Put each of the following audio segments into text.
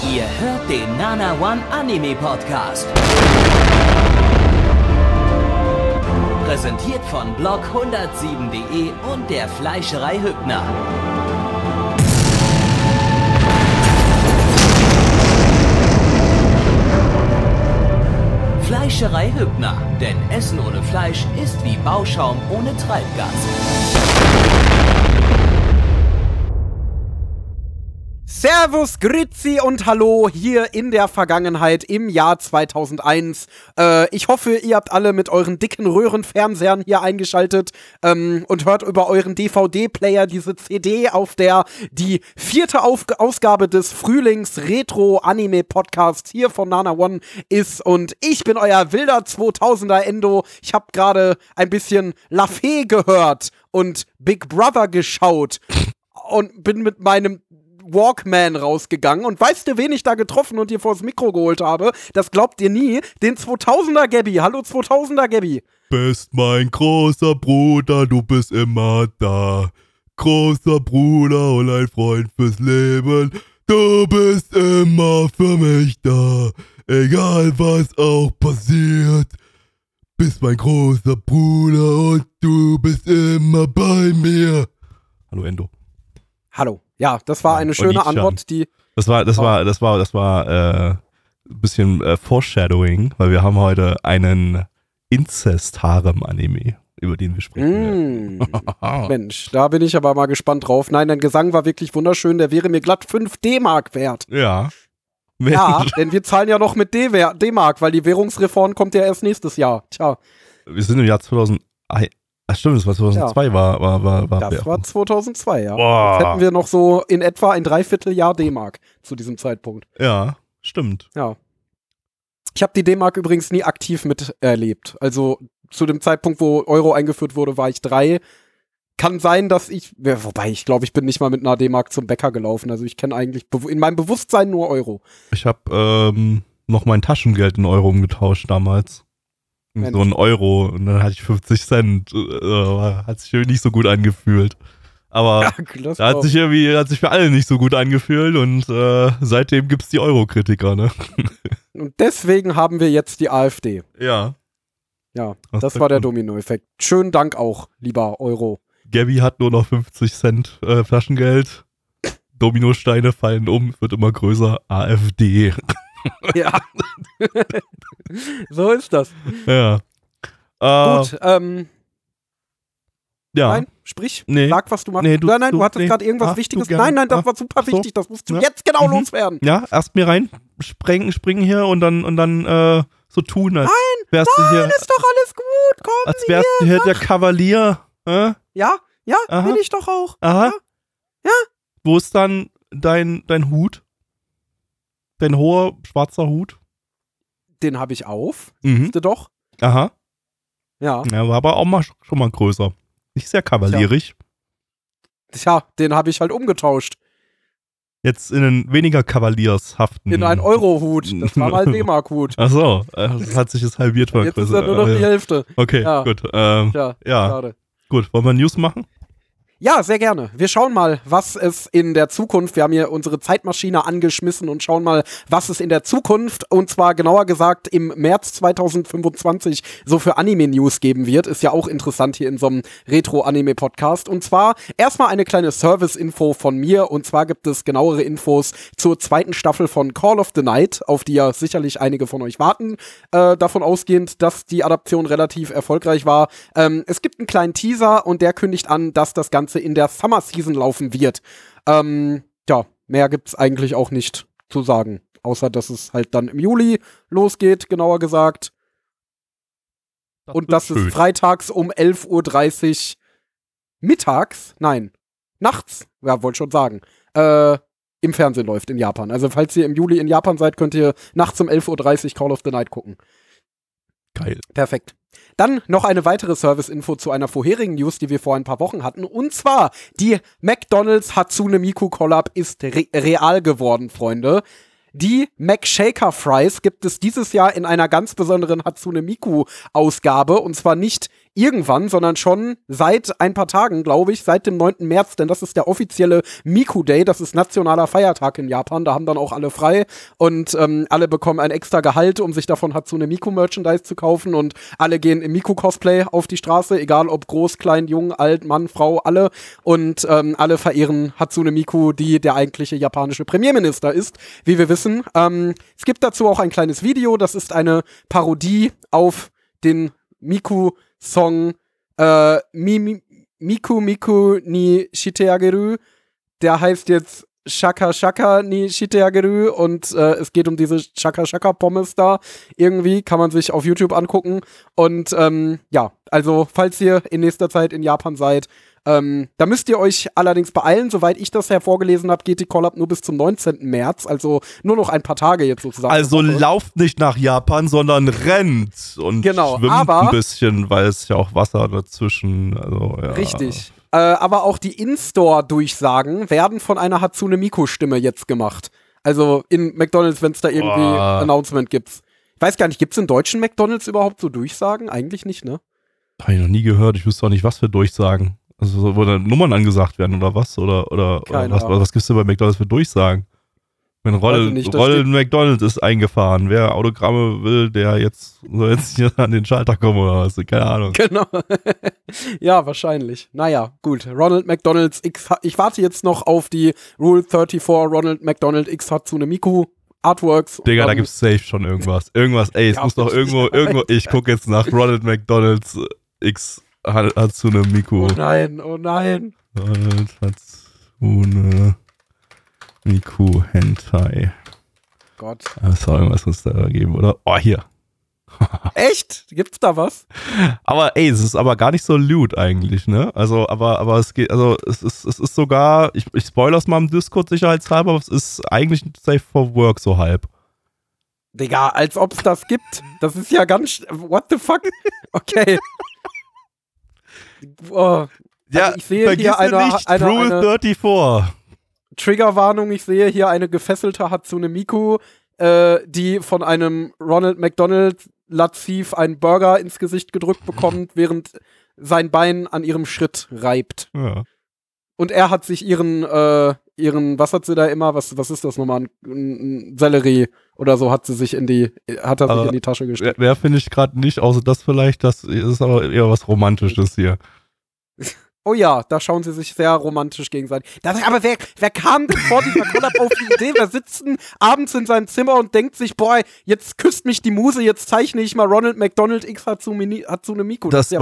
Ihr hört den Nana One Anime Podcast. Präsentiert von blog107.de und der Fleischerei Hübner. Fleischerei Hübner, denn Essen ohne Fleisch ist wie Bauschaum ohne Treibgas. Servus, Grüezi und Hallo hier in der Vergangenheit im Jahr 2001. Ich hoffe, ihr habt alle mit euren dicken Röhrenfernsehern hier eingeschaltet und hört über euren DVD-Player diese CD, auf der die 4. Ausgabe des Frühlings-Retro-Anime-Podcasts hier von Nana One ist. Und ich bin euer wilder 2000er Endo. Ich habe gerade ein bisschen La Fee gehört und Big Brother geschaut und bin mit meinem Walkman rausgegangen und weißt du, wen ich da getroffen und dir vors Mikro geholt habe? Das glaubt ihr nie. Den 2000er Gabby. Hallo 2000er Gabby. Bist mein großer Bruder, du bist immer da. Großer Bruder und ein Freund fürs Leben. Du bist immer für mich da. Egal was auch passiert. Bist mein großer Bruder und du bist immer bei mir. Hallo Endo. Hallo. Ja, das war eine schöne Antwort, die... Das war ein bisschen Foreshadowing, weil wir haben heute einen Inzest-Harem-Anime, über den wir sprechen. Mensch, da bin ich aber mal gespannt drauf. Nein, dein Gesang war wirklich wunderschön, der wäre mir glatt 5 D-Mark wert. Ja. Ja, denn wir zahlen ja noch mit D-Mark, weil die Währungsreform kommt ja erst nächstes Jahr. Tja. Wir sind im Jahr 2001. Ach stimmt, das war 2002, ja. war Das war 2002, ja. Boah. Jetzt hätten wir noch so in etwa ein Dreivierteljahr D-Mark zu diesem Zeitpunkt. Ja, stimmt. Ja. Ich habe die D-Mark übrigens nie aktiv miterlebt. Also zu dem Zeitpunkt, wo Euro eingeführt wurde, war ich 3. Kann sein, dass wobei ich glaube, ich bin nicht mal mit einer D-Mark zum Bäcker gelaufen. Also ich kenne eigentlich in meinem Bewusstsein nur Euro. Ich habe noch mein Taschengeld in Euro umgetauscht damals. Mensch. So ein Euro und dann hatte ich 50 Cent. Hat sich irgendwie nicht so gut angefühlt. Aber Ja, da hat sich für alle nicht so gut angefühlt und seitdem gibt es die Euro-Kritiker, ne? Und deswegen haben wir jetzt die AfD. Ja. Ja, das war der Dominoeffekt. Schönen Dank auch, lieber Euro. Gabby hat nur noch 50 Cent Flaschengeld. Dominosteine fallen um, wird immer größer. AfD. Ja. So ist das. Ja. Gut, ja. Nein, sprich, Nee. sag, was du machst. Nee, du hattest gerade irgendwas Wichtiges. Nein, das war super wichtig, das musst du jetzt genau loswerden. Ja, erst mir rein springen hier und dann so tun, als wärst du hier, Ist doch alles gut, komm als wärst du hier der Kavalier. Ja, Aha. bin ich doch auch. Aha. Ja. Wo ist dann dein Hut? Dein hoher, schwarzer Hut? Den habe ich auf, Mhm. siehst du doch. Aha. Ja. Ja, war aber auch schon mal größer. Nicht sehr kavalierig. Tja, den habe ich halt umgetauscht. Jetzt in einen weniger kavaliershaften. In einen Euro-Hut. Das war mal ein D-Mark-Hut. Ach so, das hat sich jetzt halbiert Jetzt ist er nur noch die Hälfte. Okay, Ja. gut. Ja, Ja, schade. gut. Wollen wir News machen? Ja, sehr gerne. Wir schauen mal, was es in der Zukunft, wir haben hier unsere Zeitmaschine angeschmissen und schauen mal, was es in der Zukunft, und zwar genauer gesagt im März 2025, so für Anime-News geben wird. Ist ja auch interessant hier in so einem Retro-Anime-Podcast. Und zwar erstmal eine kleine Service-Info von mir, und zwar gibt es genauere Infos zur 2. Staffel von Call of the Night, auf die ja sicherlich einige von euch warten, davon ausgehend, dass die Adaption relativ erfolgreich war. Es gibt einen kleinen Teaser und der kündigt an, dass das Ganze in der Summer Season laufen wird. Ja, mehr gibt's eigentlich auch nicht zu sagen. Außer, dass es halt dann im Juli losgeht, genauer gesagt. Und dass es freitags um 11:30 Uhr nachts, ja, wollte schon sagen, im Fernsehen läuft in Japan. Also falls ihr im Juli in Japan seid, könnt ihr nachts um 11:30 Uhr Call of the Night gucken. Geil. Perfekt. Dann noch eine weitere Service-Info zu einer vorherigen News, die wir vor ein paar Wochen hatten. Und zwar, die McDonald's Hatsune Miku Collab ist real geworden, Freunde. Die McShaker Fries gibt es dieses Jahr in einer ganz besonderen Hatsune Miku Ausgabe, und zwar nicht irgendwann, sondern schon seit ein paar Tagen, glaube ich, seit dem 9. März, denn das ist der offizielle Miku Day, das ist nationaler Feiertag in Japan, da haben dann auch alle frei und alle bekommen ein extra Gehalt, um sich davon Hatsune Miku Merchandise zu kaufen und alle gehen im Miku-Cosplay auf die Straße, egal ob groß, klein, jung, alt, Mann, Frau, alle und alle verehren Hatsune Miku, die der eigentliche japanische Premierminister ist, wie wir wissen. Es gibt dazu auch ein kleines Video, das ist eine Parodie auf den Miku-Song Miku Miku ni Shiteageru. Der heißt jetzt Shaka Shaka ni Shiteageru und es geht um diese Shaka Shaka Pommes da. Irgendwie kann man sich auf YouTube angucken. Und ja, also falls ihr in nächster Zeit in Japan seid, da müsst ihr euch allerdings beeilen. Soweit ich das hervorgelesen habe, geht die Call-Up nur bis zum 19. März, also nur noch ein paar Tage jetzt sozusagen. Also lauft nicht nach Japan, sondern rennt und schwimmt ein bisschen, weil es ja auch Wasser dazwischen, also ja. Richtig. Aber auch die In-Store-Durchsagen werden von einer Hatsune Miku-Stimme jetzt gemacht. Also in McDonald's, wenn es da irgendwie Announcement gibt. Ich weiß gar nicht, gibt es in deutschen McDonald's überhaupt so Durchsagen? Eigentlich nicht, ne? Habe ich noch nie gehört. Ich wüsste auch nicht, was für Durchsagen. Also wo dann Nummern angesagt werden oder was? Oder was gibt's denn bei McDonald's für Durchsagen? Wenn Ronald McDonald ist eingefahren. Wer Autogramme will, der soll jetzt hier an den Schalter kommen oder was? Keine Ahnung. Genau. Ja, wahrscheinlich. Naja, gut. Ronald McDonald's X. Ich warte jetzt noch auf die Rule 34 Ronald McDonald X Hatsune Miku Artworks. Digga, da gibt's safe schon irgendwas. Ey, es muss doch irgendwo, ich gucke jetzt nach Ronald McDonald's X Hatsune Miku. Oh nein. Ronald Hatsune Miku Hentai. Gott. Irgendwas muss da geben, oder? Oh, hier. Echt? Gibt's da was? Aber ey, es ist aber gar nicht so lewd eigentlich, ne? Also, aber es geht, also es ist sogar, ich spoiler's mal im Discord sicherheitshalber, aber es ist eigentlich safe for work so halb. Digga, als ob's das gibt. Das ist ja ganz, what the fuck? Okay. Oh. Ja, also ich sehe hier eine Rule 34. Triggerwarnung, ich sehe hier eine gefesselte Hatsune Miku, die von einem Ronald McDonald Latif einen Burger ins Gesicht gedrückt bekommt, während sein Bein an ihrem Schritt reibt. Ja. Und er hat sich ihren, was hat sie da immer, was ist das nochmal, ein Sellerie oder so hat er sich in die Tasche gesteckt. Wer finde ich gerade nicht, außer das vielleicht, das ist aber eher was Romantisches hier. Oh ja, da schauen sie sich sehr romantisch gegenseitig. Aber wer kam denn vor dieser Collab auf die Idee? Wer sitzt denn abends in seinem Zimmer und denkt sich, boah, jetzt küsst mich die Muse, jetzt zeichne ich mal Ronald McDonald X Hatsune Miku. Das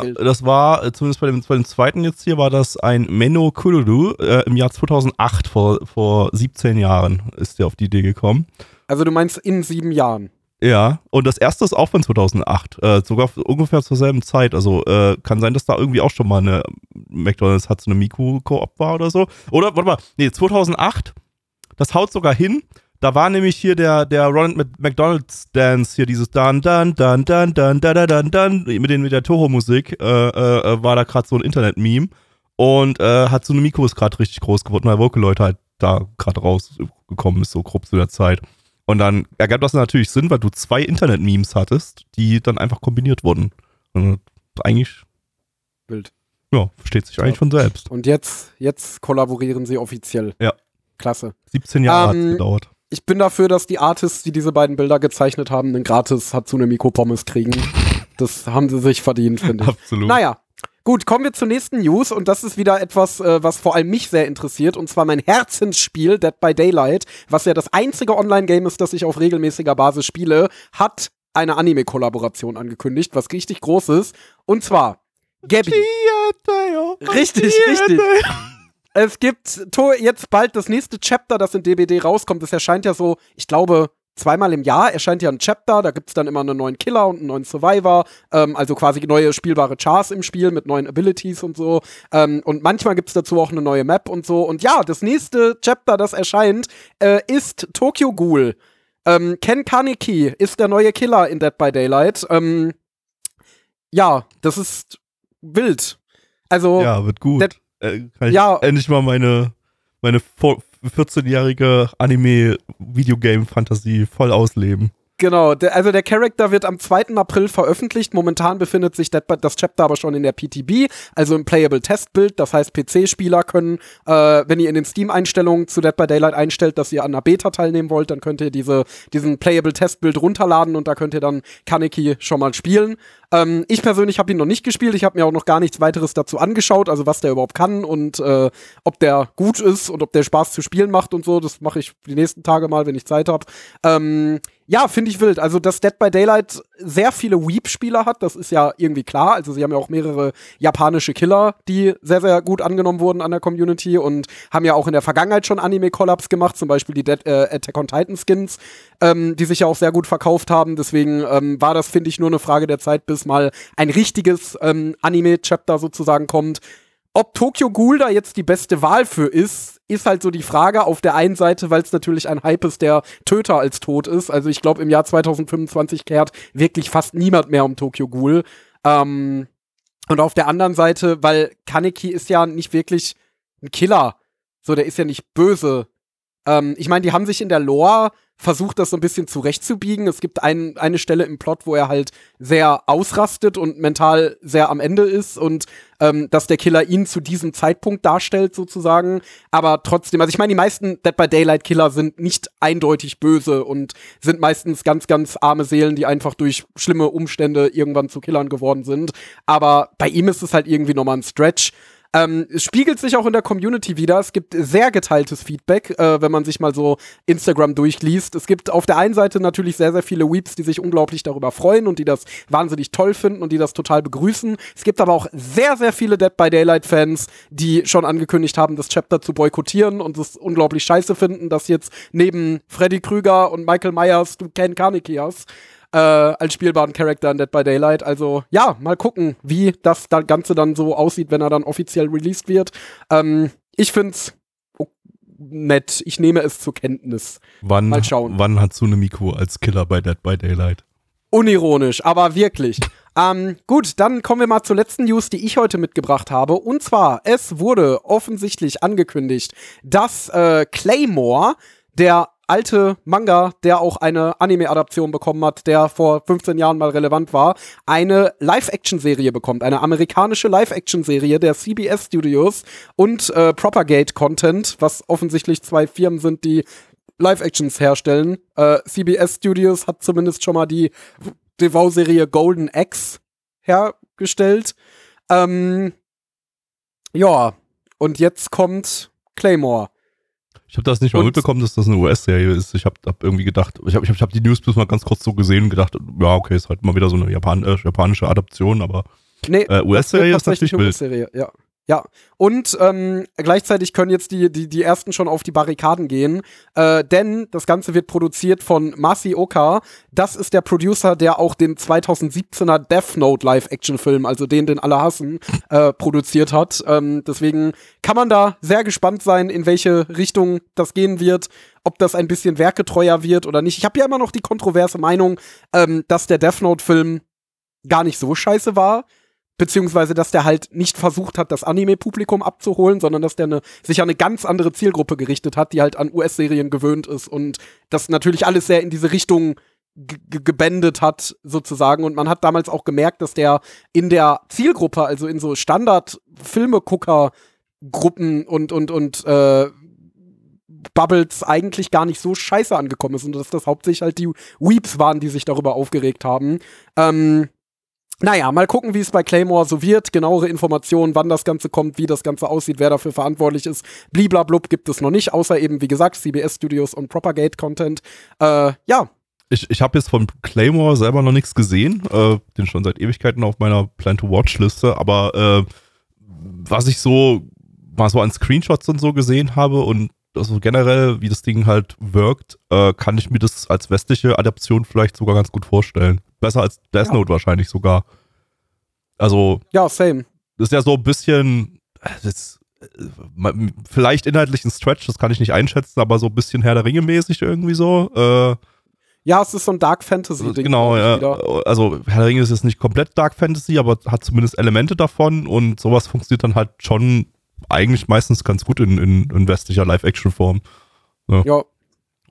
war, zumindest bei dem zweiten jetzt hier, war das ein Menno Kururu im Jahr 2008, vor 17 Jahren ist der auf die Idee gekommen. Also du meinst in 7 Jahren? Ja, und das erste ist auch von 2008, sogar ungefähr zur selben Zeit. Also kann sein, dass da irgendwie auch schon mal eine McDonald's Hatsune Miku Koop war oder so. Oder, warte mal, nee, 2008, das haut sogar hin. Da war nämlich hier der Ronald McDonald's Dance, hier dieses Dan, Dan, Dan, Dan, Dan, Dan, Dan, Dan, mit der Toho-Musik, war da gerade so ein Internet-Meme. Und Hatsune Miku ist gerade richtig groß geworden, weil Vocaloid halt da gerade rausgekommen ist, so grob zu der Zeit. Und dann ergab das natürlich Sinn, weil du 2 Internet-Memes hattest, die dann einfach kombiniert wurden. Und eigentlich wild. Ja, versteht sich eigentlich von selbst. Und jetzt kollaborieren sie offiziell. Ja. Klasse. 17 Jahre hat es gedauert. Ich bin dafür, dass die Artists, die diese beiden Bilder gezeichnet haben, einen gratis Hatsune Miku Pommes kriegen. Das haben sie sich verdient, finde ich. Absolut. Naja. Gut, kommen wir zur nächsten News und das ist wieder etwas, was vor allem mich sehr interessiert und zwar mein Herzensspiel Dead by Daylight, was ja das einzige Online-Game ist, das ich auf regelmäßiger Basis spiele, hat eine Anime-Kollaboration angekündigt, was richtig groß ist und zwar Gabby. Richtig. Es gibt jetzt bald das nächste Chapter, das in DBD rauskommt, das erscheint ja so, ich glaube, 2-mal im Jahr erscheint ja ein Chapter, da gibt's dann immer einen neuen Killer und einen neuen Survivor, also quasi neue spielbare Chars im Spiel mit neuen Abilities und so. Und manchmal gibt's dazu auch eine neue Map und so. Und ja, das nächste Chapter, das erscheint, ist Tokyo Ghoul. Ken Kaneki ist der neue Killer in Dead by Daylight. Ja, das ist wild. Also, ja, wird gut. Kann ich endlich mal meine 14-jährige Anime-Videogame-Fantasie voll ausleben. Genau, also der Charakter wird am 2. April veröffentlicht. Momentan befindet sich das Chapter aber schon in der PTB, also im Playable Testbild. Das heißt, PC-Spieler können, wenn ihr in den Steam-Einstellungen zu Dead by Daylight einstellt, dass ihr an einer Beta teilnehmen wollt, dann könnt ihr diesen Playable Testbild runterladen und da könnt ihr dann Kaneki schon mal spielen. Ich persönlich habe ihn noch nicht gespielt. Ich habe mir auch noch gar nichts weiteres dazu angeschaut, also was der überhaupt kann und ob der gut ist und ob der Spaß zu spielen macht und so. Das mache ich die nächsten Tage mal, wenn ich Zeit habe. Ja, finde ich wild. Also, dass Dead by Daylight sehr viele Weep-Spieler hat, das ist ja irgendwie klar. Also, sie haben ja auch mehrere japanische Killer, die sehr, sehr gut angenommen wurden an der Community und haben ja auch in der Vergangenheit schon Anime-Collabs gemacht, zum Beispiel die Attack on Titan Skins, die sich ja auch sehr gut verkauft haben. Deswegen war das, finde ich, nur eine Frage der Zeit, bis mal ein richtiges Anime-Chapter sozusagen kommt. Ob Tokyo Ghoul da jetzt die beste Wahl für ist halt so die Frage. Auf der einen Seite, weil es natürlich ein Hype ist, der töter als tot ist. Also ich glaube, im Jahr 2025 kehrt wirklich fast niemand mehr um Tokyo Ghoul. Und auf der anderen Seite, weil Kaneki ist ja nicht wirklich ein Killer. So, der ist ja nicht böse. Ich meine, die haben sich in der Lore versucht, das so ein bisschen zurechtzubiegen. Es gibt eine Stelle im Plot, wo er halt sehr ausrastet und mental sehr am Ende ist und dass der Killer ihn zu diesem Zeitpunkt darstellt sozusagen. Aber trotzdem, also ich meine, die meisten Dead by Daylight Killer sind nicht eindeutig böse und sind meistens ganz, ganz arme Seelen, die einfach durch schlimme Umstände irgendwann zu Killern geworden sind. Aber bei ihm ist es halt irgendwie nochmal ein Stretch. Es spiegelt sich auch in der Community wieder. Es gibt sehr geteiltes Feedback, wenn man sich mal so Instagram durchliest. Es gibt auf der einen Seite natürlich sehr, sehr viele Weeps, die sich unglaublich darüber freuen und die das wahnsinnig toll finden und die das total begrüßen. Es gibt aber auch sehr, sehr viele Dead by Daylight-Fans, die schon angekündigt haben, das Chapter zu boykottieren und es unglaublich scheiße finden, dass jetzt neben Freddy Krüger und Michael Myers du Ken Kaneki hast. Als spielbaren Charakter in Dead by Daylight. Also ja, mal gucken, wie das Ganze dann so aussieht, wenn er dann offiziell released wird. Ich find's nett. Ich nehme es zur Kenntnis. Mal schauen. Wann hat Tsunemiko als Killer bei Dead by Daylight? Unironisch, aber wirklich. Gut, dann kommen wir mal zur letzten News, die ich heute mitgebracht habe. Und zwar, es wurde offensichtlich angekündigt, dass Claymore, der alte Manga, der auch eine Anime-Adaption bekommen hat, der vor 15 Jahren mal relevant war, eine Live-Action-Serie bekommt. Eine amerikanische Live-Action-Serie der CBS Studios und Propagate Content, was offensichtlich zwei Firmen sind, die Live-Actions herstellen. CBS Studios hat zumindest schon mal die TV-Serie Golden Axe hergestellt. Ja, und jetzt kommt Claymore. Ich habe das nicht mal mitbekommen, dass das eine US-Serie ist. Ich habe irgendwie gedacht, ich hab die News bloß mal ganz kurz so gesehen und gedacht, ja, okay, ist halt mal wieder so eine japanische Adaption, aber nee, US-Serie ist natürlich wild. US-Serie, ja. Ja, und gleichzeitig können jetzt die Ersten schon auf die Barrikaden gehen, denn das Ganze wird produziert von Masaoka. Das ist der Producer, der auch den 2017er Death Note Live-Action-Film, also den alle hassen, produziert hat. Deswegen kann man da sehr gespannt sein, in welche Richtung das gehen wird, ob das ein bisschen werketreuer wird oder nicht. Ich habe ja immer noch die kontroverse Meinung, dass der Death Note-Film gar nicht so scheiße war. Beziehungsweise, dass der halt nicht versucht hat, das Anime-Publikum abzuholen, sondern dass der sich an eine ganz andere Zielgruppe gerichtet hat, die halt an US-Serien gewöhnt ist und das natürlich alles sehr in diese Richtung gebändet hat, sozusagen. Und man hat damals auch gemerkt, dass der in der Zielgruppe, also in so Standard-Filmegucker-Gruppen und Bubbles eigentlich gar nicht so scheiße angekommen ist und dass das hauptsächlich halt die Weeps waren, die sich darüber aufgeregt haben. Naja, mal gucken, wie es bei Claymore so wird. Genauere Informationen, wann das Ganze kommt, wie das Ganze aussieht, wer dafür verantwortlich ist. Bliblablub gibt es noch nicht, außer eben, wie gesagt, CBS Studios und Propagate Content. Ja. Ich habe jetzt von Claymore selber noch nichts gesehen. Den schon seit Ewigkeiten auf meiner Plan-to-Watch-Liste. Aber was ich so mal so an Screenshots und so gesehen habe und also generell, wie das Ding halt wirkt, kann ich mir das als westliche Adaption vielleicht sogar ganz gut vorstellen. Besser als Death Note wahrscheinlich sogar. Also. Ja, same. Das ist ja so ein bisschen, vielleicht inhaltlich ein Stretch, das kann ich nicht einschätzen, aber so ein bisschen Herr der Ringe mäßig irgendwie so. Ja, es ist so ein Dark Fantasy-Ding. Genau, ja. Also Herr der Ringe ist jetzt nicht komplett Dark Fantasy, aber hat zumindest Elemente davon und sowas funktioniert dann halt schon eigentlich meistens ganz gut in westlicher Live-Action-Form. Ja.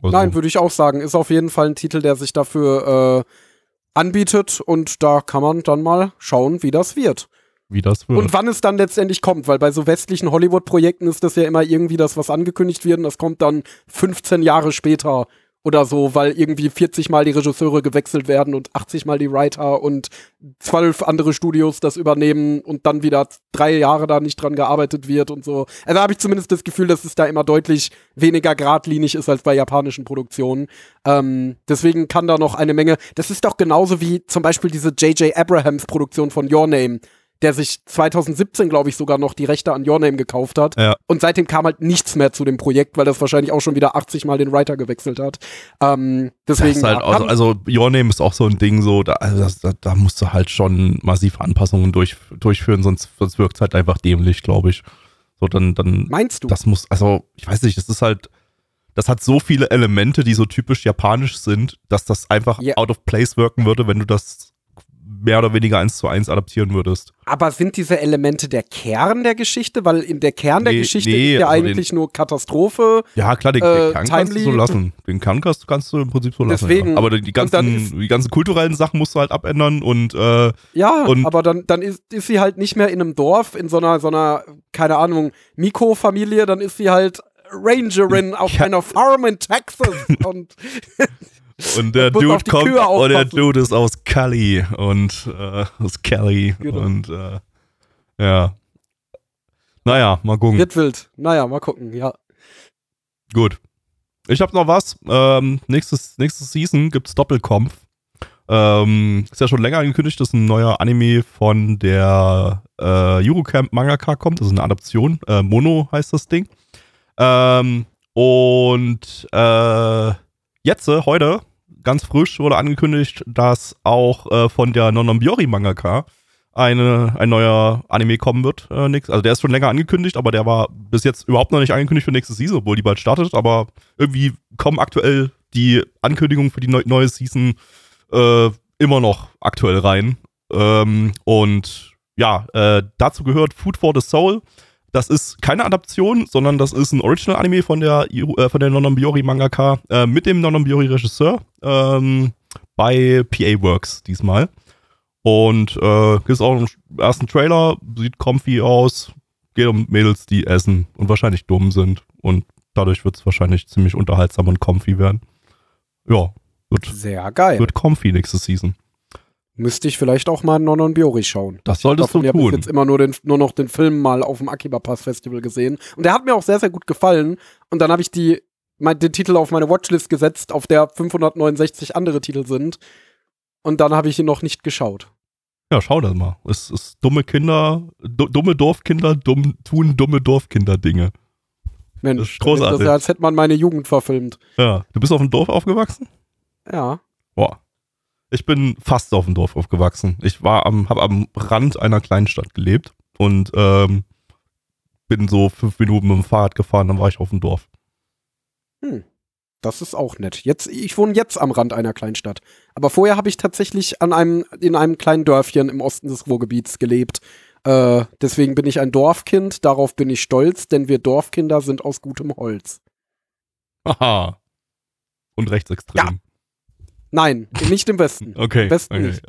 Also, Nein, würde ich auch sagen. Ist auf jeden Fall ein Titel, der sich dafür anbietet und da kann man dann mal schauen, wie das wird. wie das wird. Und wann es dann letztendlich kommt, weil bei so westlichen Hollywood-Projekten ist das ja immer irgendwie das, was angekündigt wird und das kommt dann 15 Jahre später oder so, weil irgendwie 40 Mal die Regisseure gewechselt werden und 80 Mal die Writer und 12 andere Studios das übernehmen und dann wieder 3 Jahre da nicht dran gearbeitet wird und so. Also da habe ich zumindest das Gefühl, dass es da immer deutlich weniger geradlinig ist als bei japanischen Produktionen. Deswegen kann da noch eine Menge, das ist doch genauso wie zum Beispiel diese J.J. Abrahams Produktion von Your Name, der sich 2017, glaube ich, sogar noch die Rechte an Your Name gekauft hat. Ja. Und seitdem kam halt nichts mehr zu dem Projekt, weil das wahrscheinlich auch schon wieder 80 Mal den Writer gewechselt hat. Deswegen. Das ist halt also Your Name ist auch so ein Ding, so, da musst du halt schon massive Anpassungen durchführen, sonst wirkt es halt einfach dämlich, glaube ich. So, dann. Meinst du? Das muss, also, ich weiß nicht, das hat so viele Elemente, die so typisch japanisch sind, dass das einfach out of place wirken würde, wenn du das mehr oder weniger 1:1 adaptieren würdest. Aber sind diese Elemente der Kern der Geschichte? Weil in der Kern der Geschichte ist ja also eigentlich nur Katastrophe. Ja, klar, den Kern kannst du so lassen. Den Kern kannst du im Prinzip so lassen. Deswegen, ja. Aber die ganzen kulturellen Sachen musst du halt abändern und aber dann ist sie halt nicht mehr in einem Dorf, in so einer keine Ahnung, Miko-Familie, dann ist sie halt Rangerin auf einer Farm in Texas und der Dude ist aus Cali und aus Cali genau. und ja. Naja, mal gucken. Wird wild. Naja, mal gucken, ja. Gut. Ich hab noch was. Nächstes Season gibt's Doppelkampf. Ist ja schon länger angekündigt, dass ein neuer Anime von der Eurocamp Mangaka kommt. Das ist eine Adaption. Mono heißt das Ding. Jetzt, heute, ganz frisch, wurde angekündigt, dass auch von der Nononbiori Mangaka ein neuer Anime kommen wird. Also der ist schon länger angekündigt, aber der war bis jetzt überhaupt noch nicht angekündigt für nächste Season, obwohl die bald startet. Aber irgendwie kommen aktuell die Ankündigungen für die neue Season immer noch aktuell rein. Dazu gehört Food for the Soul. Das ist keine Adaption, sondern das ist ein Original-Anime von der Nononbiori Mangaka mit dem Nononbiori-Regisseur bei PA Works diesmal. Und gibt es auch einen ersten Trailer, sieht comfy aus, geht um Mädels, die essen und wahrscheinlich dumm sind. Und dadurch wird es wahrscheinlich ziemlich unterhaltsam und comfy werden. Ja, sehr geil. Wird comfy nächste Season. Müsste ich vielleicht auch mal Nononbiori schauen. Das solltest du tun. Ich habe jetzt immer nur noch den Film mal auf dem Akiba Pass Festival gesehen. Und der hat mir auch sehr, sehr gut gefallen. Und dann habe ich den Titel auf meine Watchlist gesetzt, auf der 569 andere Titel sind. Und dann habe ich ihn noch nicht geschaut. Ja, schau das mal. Es ist dumme Kinder, dumme Dorfkinder tun dumme Dorfkinder-Dinge. Mensch, das ist großartig. Das ist ja, als hätte man meine Jugend verfilmt. Ja, du bist auf dem Dorf aufgewachsen? Ja. Boah. Ich bin fast auf dem Dorf aufgewachsen. Ich habe am Rand einer Kleinstadt gelebt und bin so 5 Minuten mit dem Fahrrad gefahren, dann war ich auf dem Dorf. Das ist auch nett. Ich wohne jetzt am Rand einer Kleinstadt. Aber vorher habe ich tatsächlich in einem kleinen Dörfchen im Osten des Ruhrgebiets gelebt. Deswegen bin ich ein Dorfkind. Darauf bin ich stolz, denn wir Dorfkinder sind aus gutem Holz. Haha. Und rechtsextrem. Ja. Nein, nicht im Westen. Okay. Im Westen nicht.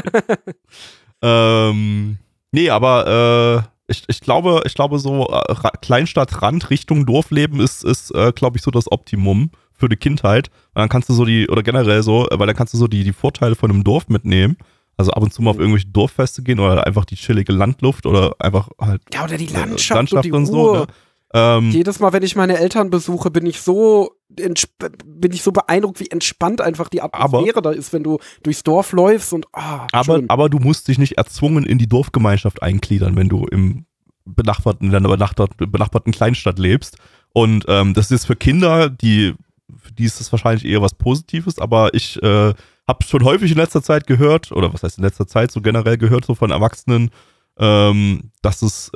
Nee, aber ich glaube so Kleinstadtrand Richtung Dorfleben ist glaube ich, so das Optimum für die Kindheit. Und dann kannst du weil dann kannst du so die Vorteile von einem Dorf mitnehmen. Also ab und zu mal auf irgendwelche Dorffeste gehen oder einfach die chillige Landluft oder einfach halt. Ja, oder die Landschaft und die und Ruhe. So, ne? Jedes Mal, wenn ich meine Eltern besuche, bin ich so beeindruckt, wie entspannt einfach die Atmosphäre da ist, wenn du durchs Dorf läufst und aber du musst dich nicht erzwungen in die Dorfgemeinschaft eingliedern, wenn du in der benachbarten Kleinstadt lebst. Und das ist für Kinder, für die ist das wahrscheinlich eher was Positives, aber ich habe schon häufig in letzter Zeit gehört, oder was heißt in letzter Zeit, so generell gehört, so von Erwachsenen, dass es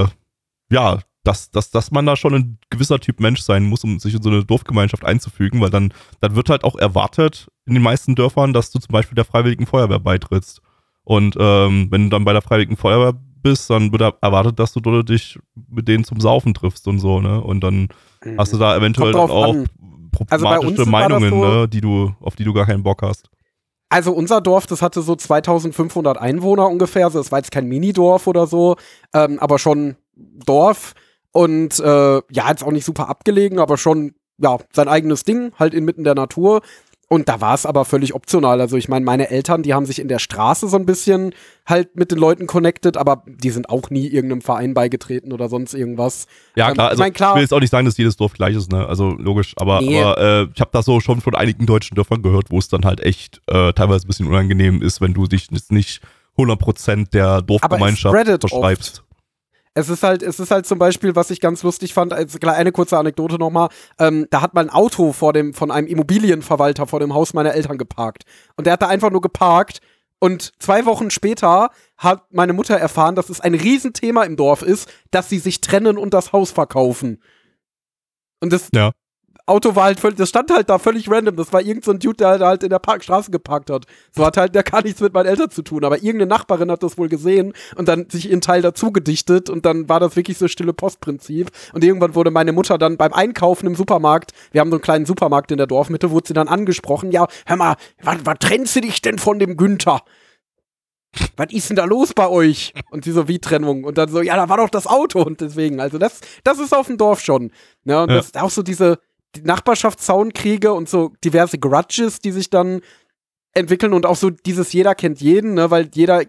dass man da schon ein gewisser Typ Mensch sein muss, um sich in so eine Dorfgemeinschaft einzufügen, weil dann wird halt auch erwartet in den meisten Dörfern, dass du zum Beispiel der Freiwilligen Feuerwehr beitrittst. Und wenn du dann bei der Freiwilligen Feuerwehr bist, dann wird erwartet, dass du dich mit denen zum Saufen triffst und so, ne? Und dann hast du da eventuell dann auch problematische Meinungen, so, ne, auf die du gar keinen Bock hast. Also unser Dorf, das hatte so 2500 Einwohner ungefähr, also es war jetzt kein Minidorf oder so, aber schon Dorf und ja, jetzt auch nicht super abgelegen, aber schon, ja, sein eigenes Ding, halt inmitten der Natur. Und da war es aber völlig optional. Also ich meine, meine Eltern, die haben sich in der Straße so ein bisschen halt mit den Leuten connected, aber die sind auch nie irgendeinem Verein beigetreten oder sonst irgendwas. Ja, klar, also ich will jetzt auch nicht sagen, dass jedes Dorf gleich ist, ne? Also logisch, aber ich habe das so schon von einigen deutschen Dörfern gehört, wo es dann halt echt teilweise ein bisschen unangenehm ist, wenn du dich nicht 100% der Dorfgemeinschaft verschreibst. Es ist halt zum Beispiel, was ich ganz lustig fand, als eine kurze Anekdote nochmal, da hat mal ein Auto von einem Immobilienverwalter vor dem Haus meiner Eltern geparkt. Und der hat da einfach nur geparkt und 2 Wochen später hat meine Mutter erfahren, dass es ein Riesenthema im Dorf ist, dass sie sich trennen und das Haus verkaufen. Und das Auto war halt das stand halt da völlig random. Das war irgend so ein Dude, der halt in der Straße geparkt hat. So hat halt der gar nichts mit meinen Eltern zu tun. Aber irgendeine Nachbarin hat das wohl gesehen und dann sich ihren Teil dazu gedichtet und dann war das wirklich so stille Postprinzip. Und irgendwann wurde meine Mutter dann beim Einkaufen im Supermarkt, wir haben so einen kleinen Supermarkt in der Dorfmitte, wurde sie dann angesprochen, ja, hör mal, was trennst du dich denn von dem Günther? Was ist denn da los bei euch? Und sie so, wie Trennung? Und dann so, ja, da war doch das Auto und deswegen. Also das ist auf dem Dorf schon. Ja, und das ist auch so die Nachbarschaftszaunkriege und so diverse Grudges, die sich dann entwickeln und auch so dieses jeder kennt jeden, ne, weil jeder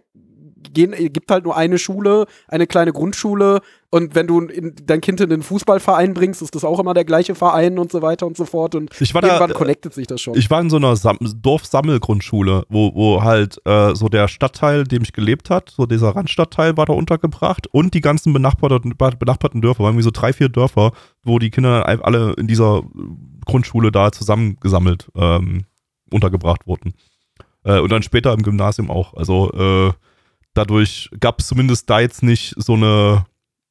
gibt halt nur eine Schule, eine kleine Grundschule und wenn du dein Kind in den Fußballverein bringst, ist das auch immer der gleiche Verein und so weiter und so fort und irgendwann connectet sich das schon. Ich war in so einer Dorfsammelgrundschule, wo halt so der Stadtteil, in dem ich gelebt hat, so dieser Randstadtteil war da untergebracht und die ganzen benachbarten Dörfer, waren irgendwie so 3, 4 Dörfer, wo die Kinder alle in dieser Grundschule da zusammengesammelt untergebracht wurden. Und dann später im Gymnasium auch. Also dadurch gab es zumindest da jetzt nicht so ein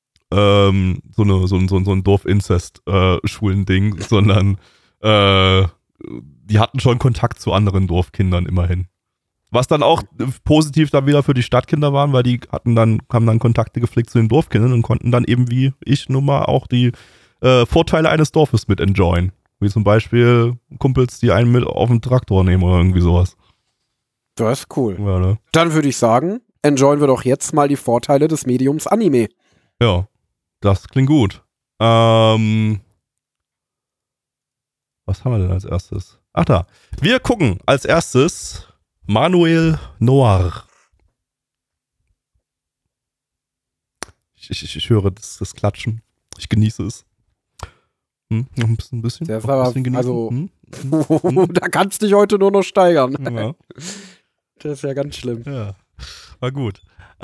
Dorfinzest-Schulending, sondern die hatten schon Kontakt zu anderen Dorfkindern immerhin. Was dann auch positiv dann wieder für die Stadtkinder waren, weil die haben dann Kontakte gepflegt zu den Dorfkindern und konnten dann eben wie ich nun mal auch die Vorteile eines Dorfes mit enjoyen. Wie zum Beispiel Kumpels, die einen mit auf den Traktor nehmen oder irgendwie sowas. Das ist cool. Ja, ne? Dann würde ich sagen, enjoyen wir doch jetzt mal die Vorteile des Mediums Anime. Ja, das klingt gut. Was haben wir denn als erstes? Ach da. Wir gucken als erstes Manuel Noir. Ich höre das Klatschen. Ich genieße es. Noch ein bisschen. Der ist aber, also, da kannst du dich heute nur noch steigern. Ja. Das ist ja ganz schlimm. Ja, war gut.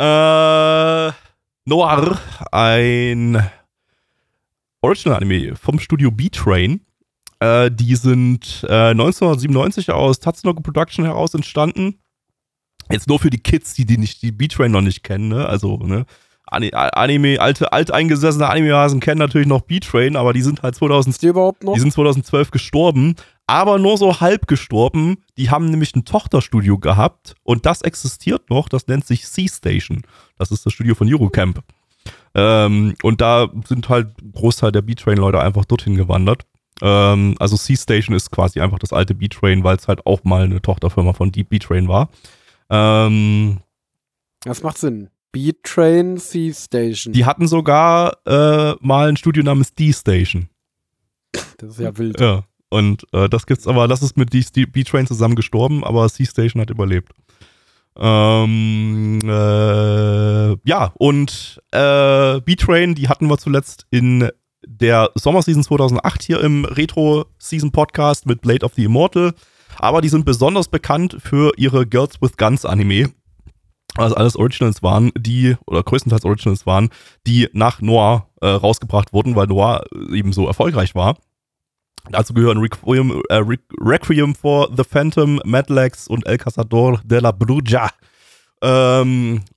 Noir, ein Original-Anime vom Studio B-Train. Die sind 1997 aus Tatsunoko Production heraus entstanden. Jetzt nur für die Kids, die B-Train noch nicht kennen, ne? Also, ne? Anime, alteingesessene Anime-Hasen kennen natürlich noch B-Train, aber die sind halt 2012 gestorben, aber nur so halb gestorben. Die haben nämlich ein Tochterstudio gehabt und das existiert noch, das nennt sich C-Station. Das ist das Studio von Eurocamp. Und da sind halt Großteil der B-Train-Leute einfach dorthin gewandert. Also C-Station ist quasi einfach das alte B-Train, weil es halt auch mal eine Tochterfirma von Deep B-Train war. Das macht Sinn. B-Train, C-Station. Die hatten sogar mal ein Studio namens D-Station. Das ist ja wild. Ja, und das ist mit B-Train zusammen gestorben, aber C-Station hat überlebt. Ja, und B-Train, die hatten wir zuletzt in der Sommerseason 2008 hier im Retro-Season-Podcast mit Blade of the Immortal, aber die sind besonders bekannt für ihre Girls with Guns Anime. Also alles Originals waren, oder größtenteils Originals waren, die nach Noir rausgebracht wurden, weil Noir eben so erfolgreich war. Dazu gehören Requiem for the Phantom, Madlex und El Cazador de la Bruja. Ja,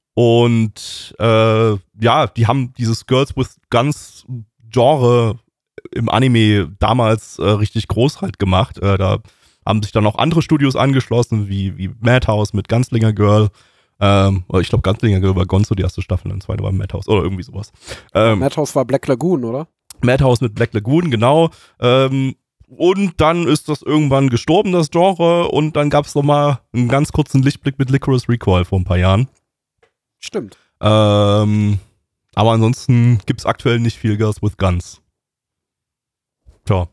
die haben dieses Girls with Guns Genre im Anime damals richtig groß halt gemacht. Da haben sich dann auch andere Studios angeschlossen, wie Madhouse mit Gunslinger Girl. Ich glaube, Gunslinger Girl war Gonzo die erste Staffel, und zweite war Madhouse oder irgendwie sowas. Madhouse war Black Lagoon, oder? Madhouse mit Black Lagoon, genau. und dann ist das irgendwann gestorben, das Genre, und dann gab es nochmal einen ganz kurzen Lichtblick mit Licorice Recoil vor ein paar Jahren. Stimmt. Aber ansonsten gibt es aktuell nicht viel Girls with Guns. Tja.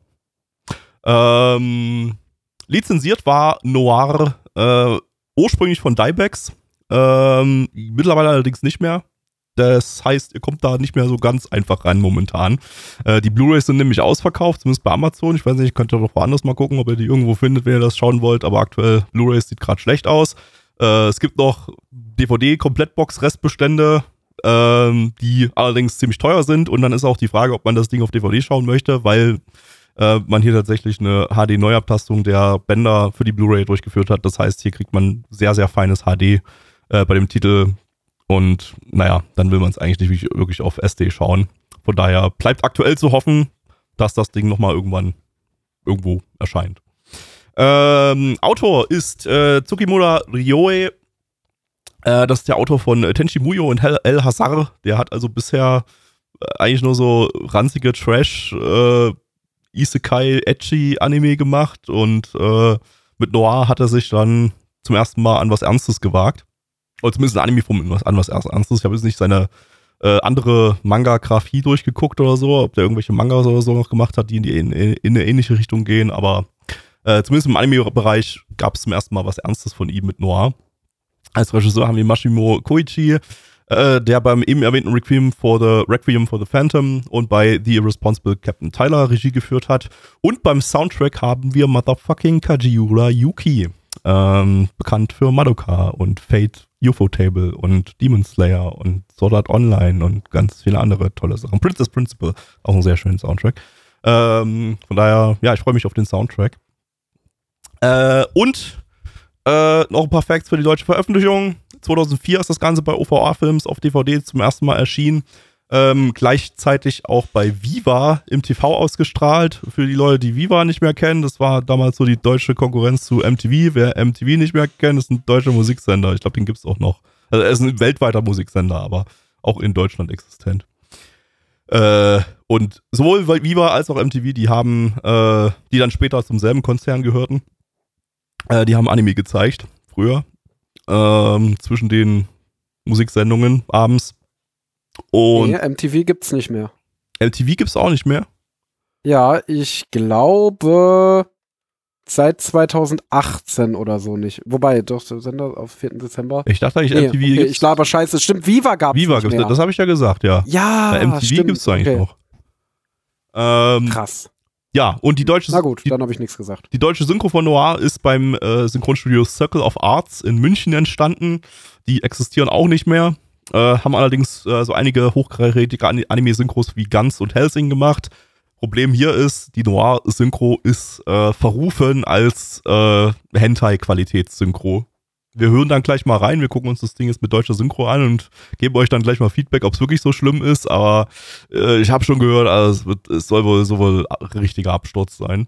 Lizenziert war Noir ursprünglich von Dybex, mittlerweile allerdings nicht mehr. Das heißt, ihr kommt da nicht mehr so ganz einfach ran momentan. Die Blu-rays sind nämlich ausverkauft, zumindest bei Amazon. Ich weiß nicht, könnt ihr doch woanders mal gucken, ob ihr die irgendwo findet, wenn ihr das schauen wollt. Aber aktuell, Blu-rays sieht gerade schlecht aus. Es gibt noch DVD-Komplettbox-Restbestände, die allerdings ziemlich teuer sind. Und dann ist auch die Frage, ob man das Ding auf DVD schauen möchte, weil man hier tatsächlich eine HD-Neuabtastung der Bänder für die Blu-ray durchgeführt hat. Das heißt, hier kriegt man sehr, sehr feines HD bei dem Titel. Und naja, dann will man es eigentlich nicht wirklich auf SD schauen. Von daher bleibt aktuell zu hoffen, dass das Ding nochmal irgendwo erscheint. Autor ist Tsukimura Ryoe. Das ist der Autor von Tenchi Muyo und El Hazar. Der hat also bisher eigentlich nur so ranzige Trash, Isekai, Ecchi Anime gemacht. Und mit Noir hat er sich dann zum ersten Mal an was Ernstes gewagt. Oder zumindest ein Anime-Form an was Ernstes. Ich habe jetzt nicht seine andere Manga-Grafie durchgeguckt oder so, ob der irgendwelche Mangas oder so noch gemacht hat, die in eine ähnliche Richtung gehen, aber zumindest im Anime-Bereich gab es zum ersten Mal was Ernstes von ihm mit Noir. Als Regisseur haben wir Mashimo Koichi, der beim eben erwähnten Requiem for the Phantom und bei The Irresponsible Captain Tyler Regie geführt hat. Und beim Soundtrack haben wir Motherfucking Kajiura Yuki, bekannt für Madoka und Fate UFO-Table und Demon Slayer und Sword Art Online und ganz viele andere tolle Sachen. Princess Principle, auch ein sehr schöner Soundtrack. Von daher, ja, ich freue mich auf den Soundtrack. Und noch ein paar Facts für die deutsche Veröffentlichung. 2004 ist das Ganze bei OVA Films auf DVD zum ersten Mal erschienen. Gleichzeitig auch bei Viva im TV ausgestrahlt. Für die Leute, die Viva nicht mehr kennen, das war damals so die deutsche Konkurrenz zu MTV. Wer MTV nicht mehr kennt, ist ein deutscher Musiksender. Ich glaube, den gibt es auch noch. Also er ist ein weltweiter Musiksender, aber auch in Deutschland existent. Und sowohl Viva als auch MTV, die haben, die dann später zum selben Konzern gehörten, die haben Anime gezeigt, früher, zwischen den Musiksendungen abends. Und nee, MTV gibt's nicht mehr. MTV gibt's auch nicht mehr? Ja, ich glaube seit 2018 oder so nicht. Wobei, doch, Sender auf 4. Dezember. Ich dachte eigentlich, MTV okay, gibt's. ich glaube, scheiße, stimmt, Viva gab's Viva nicht gibt's, mehr. das habe ich ja gesagt, ja. Ja, bei MTV stimmt, gibt's eigentlich noch. Krass. Ja, und die deutsche... Na gut, dann habe ich nichts gesagt. Die deutsche Synchro von Noir ist beim Synchronstudio Circle of Arts in München entstanden. Die existieren auch nicht mehr. Haben allerdings so einige hochkarätige Anime-Synchros wie Guns und Hellsing gemacht. Problem hier ist, die Noir-Synchro ist verrufen als Hentai-Qualitätssynchro. Wir hören dann gleich mal rein, wir gucken uns das Ding jetzt mit deutscher Synchro an und geben euch dann gleich mal Feedback, ob es wirklich so schlimm ist, aber ich habe schon gehört, also es soll wohl richtiger Absturz sein.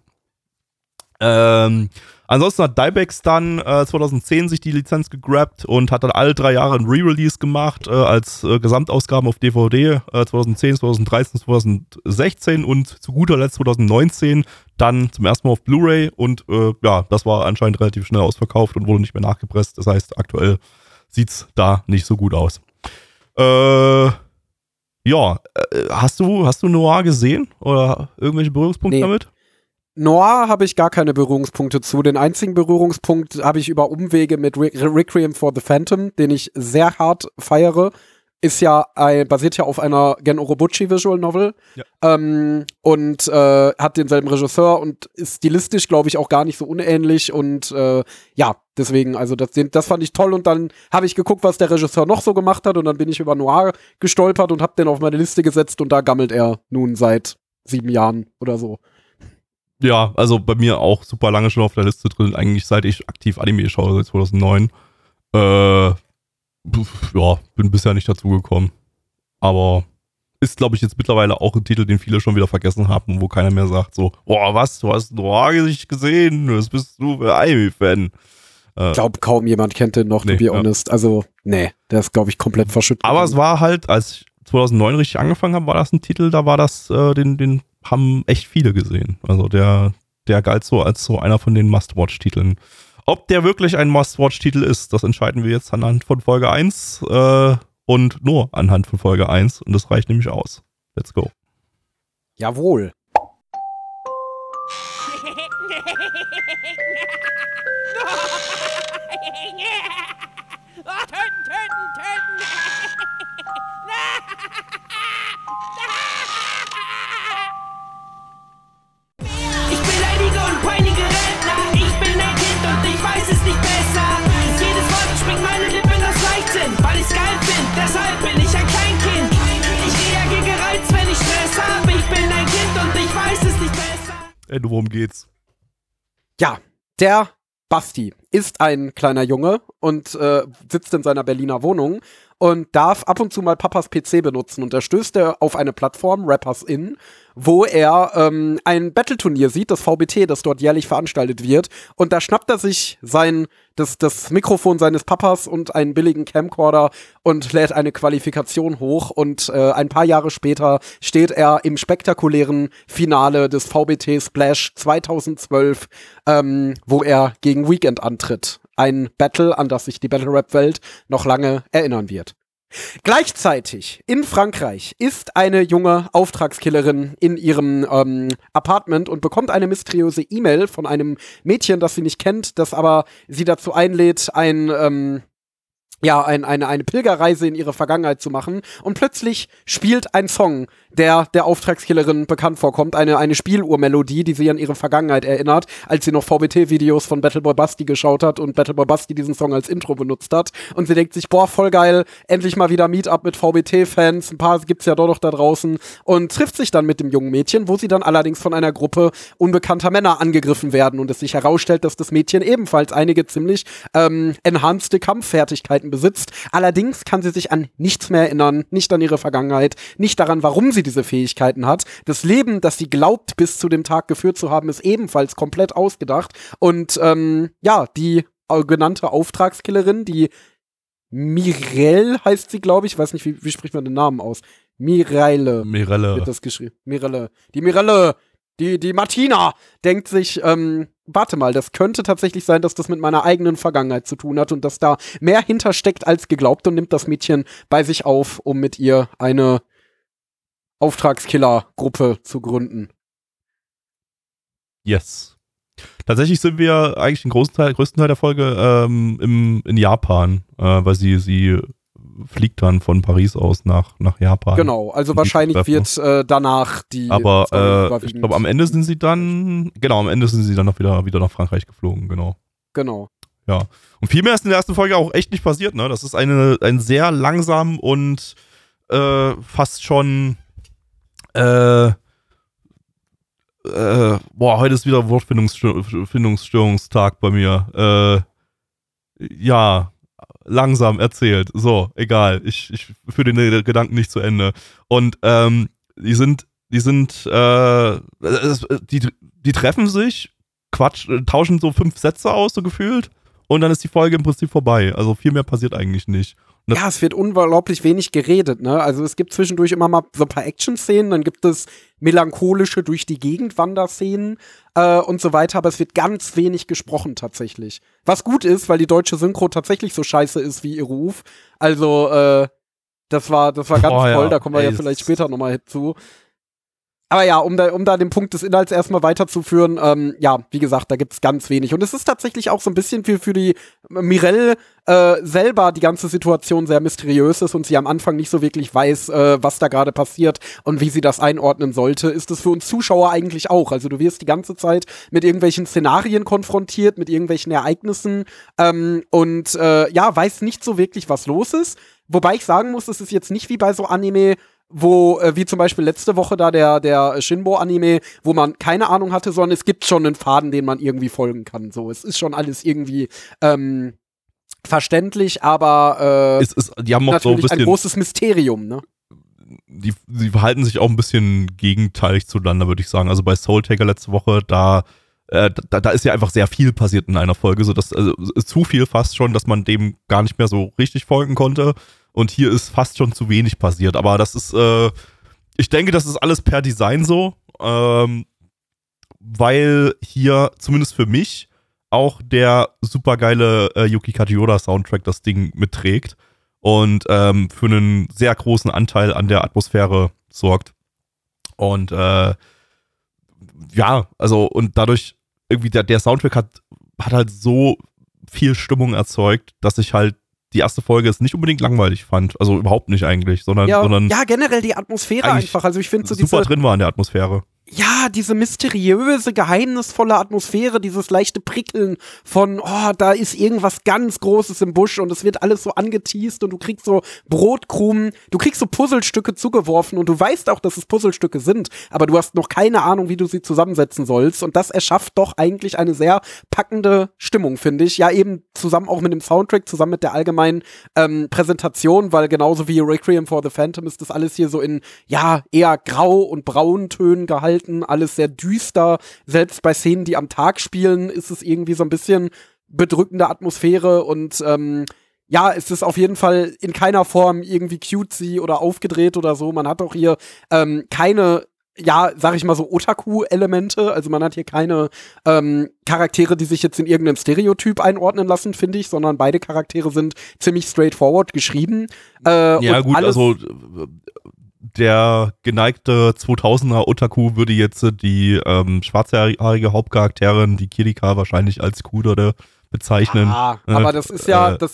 Ansonsten hat Dybex dann 2010 sich die Lizenz gegrabt und hat dann alle 3 Jahre ein Re-Release gemacht als Gesamtausgaben auf DVD 2010, 2013, 2016 und zu guter Letzt 2019 dann zum ersten Mal auf Blu-ray und ja, das war anscheinend relativ schnell ausverkauft und wurde nicht mehr nachgepresst. Das heißt, aktuell sieht's da nicht so gut aus. Ja, hast du Noir gesehen oder irgendwelche Berührungspunkte damit? Noir habe ich gar keine Berührungspunkte zu. Den einzigen Berührungspunkt habe ich über Umwege mit Requiem for the Phantom, den ich sehr hart feiere. Ist ja basiert ja auf einer Gen Urobuchi Visual Novel. Ja. Und hat denselben Regisseur und ist stilistisch, glaube ich, auch gar nicht so unähnlich. Und ja, deswegen, also das fand ich toll. Und dann habe ich geguckt, was der Regisseur noch so gemacht hat. Und dann bin ich über Noir gestolpert und habe den auf meine Liste gesetzt. Und da gammelt er nun seit 7 Jahren oder so. Ja, also bei mir auch super lange schon auf der Liste drin, eigentlich seit ich aktiv Anime schaue, seit 2009. Ja, bin bisher nicht dazu gekommen. Aber ist, glaube ich, jetzt mittlerweile auch ein Titel, den viele schon wieder vergessen haben, wo keiner mehr sagt so, boah, was, du hast Noir nicht gesehen, was bist du für Anime-Fan? Ich glaube, kaum jemand kennt den noch, to be honest. Also, nee, der ist, glaube ich, komplett verschüttet. Aber es war halt, als ich 2009 richtig angefangen habe, war das ein Titel, da war das, den haben echt viele gesehen. Also der der galt so als so einer von den Must-Watch-Titeln. Ob der wirklich ein Must-Watch-Titel ist, das entscheiden wir jetzt anhand von Folge 1 und nur anhand von Folge 1 und das reicht nämlich aus. Let's go. Jawohl. Ich beleidige und peinige Rentner. Ich bin ein Kind und ich weiß es nicht besser. Jedes Wort springt meine Lippen aus Leichtsinn, weil ich's geil find, deshalb bin ich ein Kleinkind. Ich reagiere gereizt, wenn ich Stress habe. Ich bin ein Kind und ich weiß es nicht besser. Worum geht's? Ja, der Basti ist ein kleiner Junge und sitzt in seiner Berliner Wohnung und darf ab und zu mal Papas PC benutzen. Und da stößt er auf eine Plattform, Rappers In, wo er ein Battle-Turnier sieht, das VBT, das dort jährlich veranstaltet wird. Und da schnappt er sich das Mikrofon seines Papas und einen billigen Camcorder und lädt eine Qualifikation hoch. Und ein paar Jahre später steht er im spektakulären Finale des VBT Splash 2012, wo er gegen Weekend antritt. Ein Battle, an das sich die Battle-Rap-Welt noch lange erinnern wird. Gleichzeitig in Frankreich ist eine junge Auftragskillerin in ihrem Apartment und bekommt eine mysteriöse E-Mail von einem Mädchen, das sie nicht kennt, das aber sie dazu einlädt, eine Pilgerreise in ihre Vergangenheit zu machen. Und plötzlich spielt ein Song, der Auftragskillerin bekannt vorkommt, eine Spieluhrmelodie, die sie an ihre Vergangenheit erinnert, als sie noch VBT-Videos von Battleboy Basti geschaut hat und Battleboy Basti diesen Song als Intro benutzt hat. Und sie denkt sich, boah, voll geil, endlich mal wieder Meetup mit VBT-Fans, ein paar gibt's ja doch noch da draußen, und trifft sich dann mit dem jungen Mädchen, wo sie dann allerdings von einer Gruppe unbekannter Männer angegriffen werden und es sich herausstellt, dass das Mädchen ebenfalls einige ziemlich enhanced Kampffertigkeiten besitzt. Allerdings kann sie sich an nichts mehr erinnern, nicht an ihre Vergangenheit, nicht daran, warum sie diese Fähigkeiten hat. Das Leben, das sie glaubt, bis zu dem Tag geführt zu haben, ist ebenfalls komplett ausgedacht. Und die genannte Auftragskillerin, die Mireille heißt sie, glaube ich. Ich weiß nicht, wie spricht man den Namen aus? Mireille. Wird das geschrieben. Mireille. Die Mireille. Die Martina denkt sich, warte mal, das könnte tatsächlich sein, dass das mit meiner eigenen Vergangenheit zu tun hat und dass da mehr hintersteckt als geglaubt, und nimmt das Mädchen bei sich auf, um mit ihr eine Auftragskiller-Gruppe zu gründen. Yes. Tatsächlich sind wir eigentlich den größten Teil der Folge in Japan, weil sie fliegt dann von Paris aus nach Japan. Genau, also wahrscheinlich wird danach die. Aber ich glaube, am Ende sind sie dann noch wieder nach Frankreich geflogen, genau. Genau. Ja. Und viel mehr ist in der ersten Folge auch echt nicht passiert, ne? Das ist ein sehr langsam und fast schon heute ist wieder Wortfindungsstörungstag bei mir. Langsam erzählt. So, egal. Ich führe den Gedanken nicht zu Ende. Und die treffen sich, tauschen so 5 Sätze aus, so gefühlt. Und dann ist die Folge im Prinzip vorbei. Also viel mehr passiert eigentlich nicht. Ja, es wird unglaublich wenig geredet, ne? Also es gibt zwischendurch immer mal so ein paar Action-Szenen, dann gibt es melancholische durch die Gegend Wanderszenen und so weiter, aber es wird ganz wenig gesprochen tatsächlich. Was gut ist, weil die deutsche Synchro tatsächlich so scheiße ist wie ihr Ruf. Also das war ganz toll, da kommen wir ja vielleicht später nochmal zu. Aber ja, um da den Punkt des Inhalts erstmal weiterzuführen, wie gesagt, da gibt's ganz wenig. Und es ist tatsächlich auch so ein bisschen für die Mireille selber die ganze Situation sehr mysteriös ist und sie am Anfang nicht so wirklich weiß, was da gerade passiert und wie sie das einordnen sollte, ist es für uns Zuschauer eigentlich auch. Also du wirst die ganze Zeit mit irgendwelchen Szenarien konfrontiert, mit irgendwelchen Ereignissen und weiß nicht so wirklich, was los ist. Wobei ich sagen muss, es ist jetzt nicht wie bei so Anime, wo, wie zum Beispiel letzte Woche da der Shinbo-Anime, wo man keine Ahnung hatte, sondern es gibt schon einen Faden, den man irgendwie folgen kann. So, es ist schon alles irgendwie verständlich, aber die haben auch natürlich so ein großes Mysterium, ne? Sie verhalten sich auch ein bisschen gegenteilig zueinander, würde ich sagen. Also bei Soul Taker letzte Woche, da ist ja einfach sehr viel passiert in einer Folge, so dass zu viel fast schon, dass man dem gar nicht mehr so richtig folgen konnte. Und hier ist fast schon zu wenig passiert. Aber das ist, ich denke, das ist alles per Design so. weil hier zumindest für mich auch der supergeile Yuki Kajiura Soundtrack das Ding mitträgt und für einen sehr großen Anteil an der Atmosphäre sorgt. Und und dadurch irgendwie der Soundtrack hat halt so viel Stimmung erzeugt, dass ich halt die erste Folge es nicht unbedingt langweilig fand. Also überhaupt nicht eigentlich, sondern generell die Atmosphäre einfach. Also ich finde so super drin war in der Atmosphäre. Ja, diese mysteriöse, geheimnisvolle Atmosphäre, dieses leichte Prickeln von, da ist irgendwas ganz Großes im Busch und es wird alles so angeteast und du kriegst so Brotkrumen, du kriegst so Puzzlestücke zugeworfen und du weißt auch, dass es Puzzlestücke sind, aber du hast noch keine Ahnung, wie du sie zusammensetzen sollst und das erschafft doch eigentlich eine sehr packende Stimmung, finde ich. Ja, eben zusammen auch mit dem Soundtrack, zusammen mit der allgemeinen Präsentation, weil genauso wie Requiem for the Phantom ist das alles hier so in, eher grau und braun Tönen gehalten. Alles sehr düster. Selbst bei Szenen, die am Tag spielen, ist es irgendwie so ein bisschen bedrückende Atmosphäre und es ist auf jeden Fall in keiner Form irgendwie cutesy oder aufgedreht oder so. Man hat auch hier keine, sag ich mal so Otaku-Elemente. Also man hat hier keine Charaktere, die sich jetzt in irgendeinem Stereotyp einordnen lassen, finde ich, sondern beide Charaktere sind ziemlich straightforward geschrieben. Der geneigte 2000er Otaku würde jetzt die schwarzhaarige Hauptcharakterin, die Kirika, wahrscheinlich als Kudere bezeichnen. Aber das ist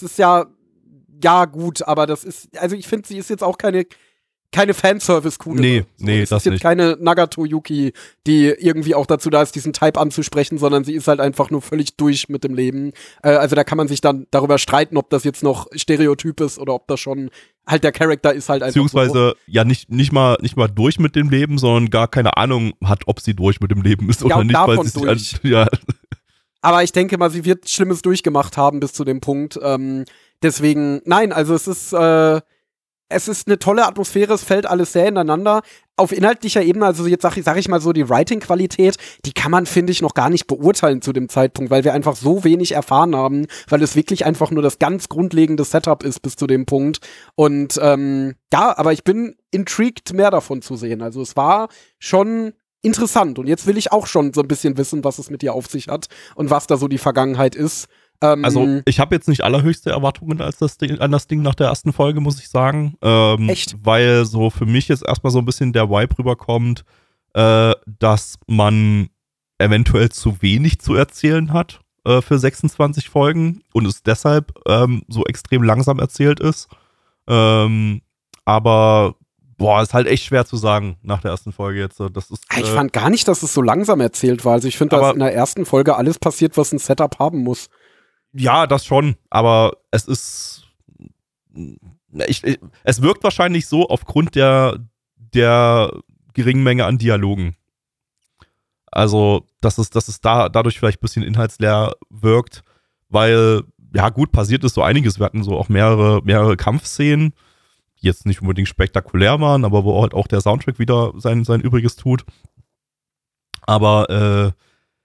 gut, aber das ist, also ich finde, sie ist jetzt auch keine Fanservice-Kudere. Nee, das ist jetzt nicht. keine Nagato-Yuki, die irgendwie auch dazu da ist, diesen Type anzusprechen, sondern sie ist halt einfach nur völlig durch mit dem Leben. Also da kann man sich dann darüber streiten, ob das jetzt noch Stereotyp ist oder ob das schon halt der Charakter ist halt einfach. Beziehungsweise nicht mal durch mit dem Leben, sondern gar keine Ahnung hat, ob sie durch mit dem Leben ist oder nicht. Davon durch. Aber ich denke mal, sie wird Schlimmes durchgemacht haben bis zu dem Punkt. Deswegen, nein, also es ist eine tolle Atmosphäre, es fällt alles sehr ineinander. Auf inhaltlicher Ebene, also jetzt sag ich mal so, die Writing-Qualität, die kann man, finde ich, noch gar nicht beurteilen zu dem Zeitpunkt, weil wir einfach so wenig erfahren haben, weil es wirklich einfach nur das ganz grundlegende Setup ist bis zu dem Punkt. Und aber ich bin intrigued, mehr davon zu sehen. Also es war schon interessant und jetzt will ich auch schon so ein bisschen wissen, was es mit ihr auf sich hat und was da so die Vergangenheit ist. Also ich habe jetzt nicht allerhöchste Erwartungen an das Ding nach der ersten Folge, muss ich sagen. Echt? Weil so für mich jetzt erstmal so ein bisschen der Vibe rüberkommt, dass man eventuell zu wenig zu erzählen hat für 26 Folgen und es deshalb so extrem langsam erzählt ist. Aber ist halt echt schwer zu sagen nach der ersten Folge jetzt. Das ist, ich fand gar nicht, dass es so langsam erzählt war. Also ich finde, dass in der ersten Folge alles passiert, was ein Setup haben muss. Ja, das schon, aber es ist es wirkt wahrscheinlich so aufgrund der geringen Menge an Dialogen. Also, dass es dadurch vielleicht ein bisschen inhaltsleer wirkt, weil, gut, passiert ist so einiges. Wir hatten so auch mehrere Kampfszenen, die jetzt nicht unbedingt spektakulär waren, aber wo halt auch der Soundtrack wieder sein Übriges tut. Aber,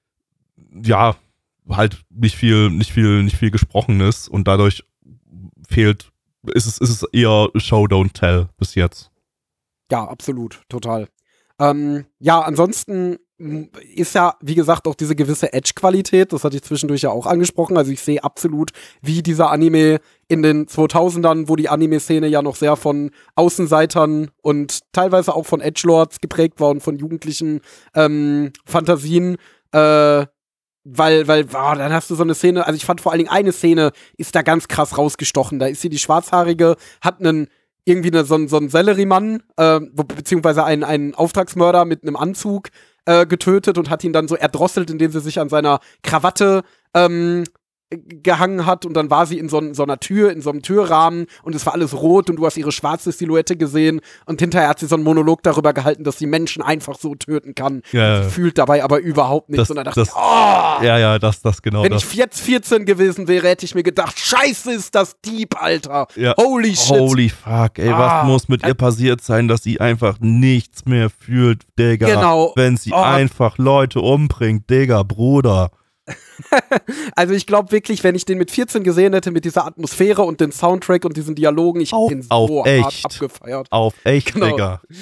halt nicht viel Gesprochenes und dadurch ist es eher Show, don't tell bis jetzt. Ja, absolut, total. Ansonsten ist ja, wie gesagt, auch diese gewisse Edge-Qualität, das hatte ich zwischendurch ja auch angesprochen, also ich sehe absolut, wie dieser Anime in den 2000ern, wo die Anime-Szene ja noch sehr von Außenseitern und teilweise auch von Edgelords geprägt war und von jugendlichen Fantasien, weil, dann hast du so eine Szene, also ich fand vor allen Dingen eine Szene ist da ganz krass rausgestochen. Da ist sie die Schwarzhaarige, hat so einen Selleriemann, beziehungsweise einen Auftragsmörder mit einem Anzug getötet und hat ihn dann so erdrosselt, indem sie sich an seiner Krawatte gehangen hat und dann war sie in so einer Tür, in so einem Türrahmen und es war alles rot und du hast ihre schwarze Silhouette gesehen und hinterher hat sie so einen Monolog darüber gehalten, dass sie Menschen einfach so töten kann. Ja. Sie fühlt dabei aber überhaupt nichts und dann dachte ich, das genau. Wenn ich jetzt 14 gewesen wäre, hätte ich mir gedacht, scheiße ist das Dieb, Alter. Ja. Holy shit. Holy fuck, ey, was muss mit ihr passiert sein, dass sie einfach nichts mehr fühlt, Digga. Genau. Wenn sie einfach Leute umbringt, Digga, Bruder. Also ich glaube wirklich, wenn ich den mit 14 gesehen hätte, mit dieser Atmosphäre und dem Soundtrack und diesen Dialogen, ich hätte den so hart abgefeiert. Auf echt, genau. Digga.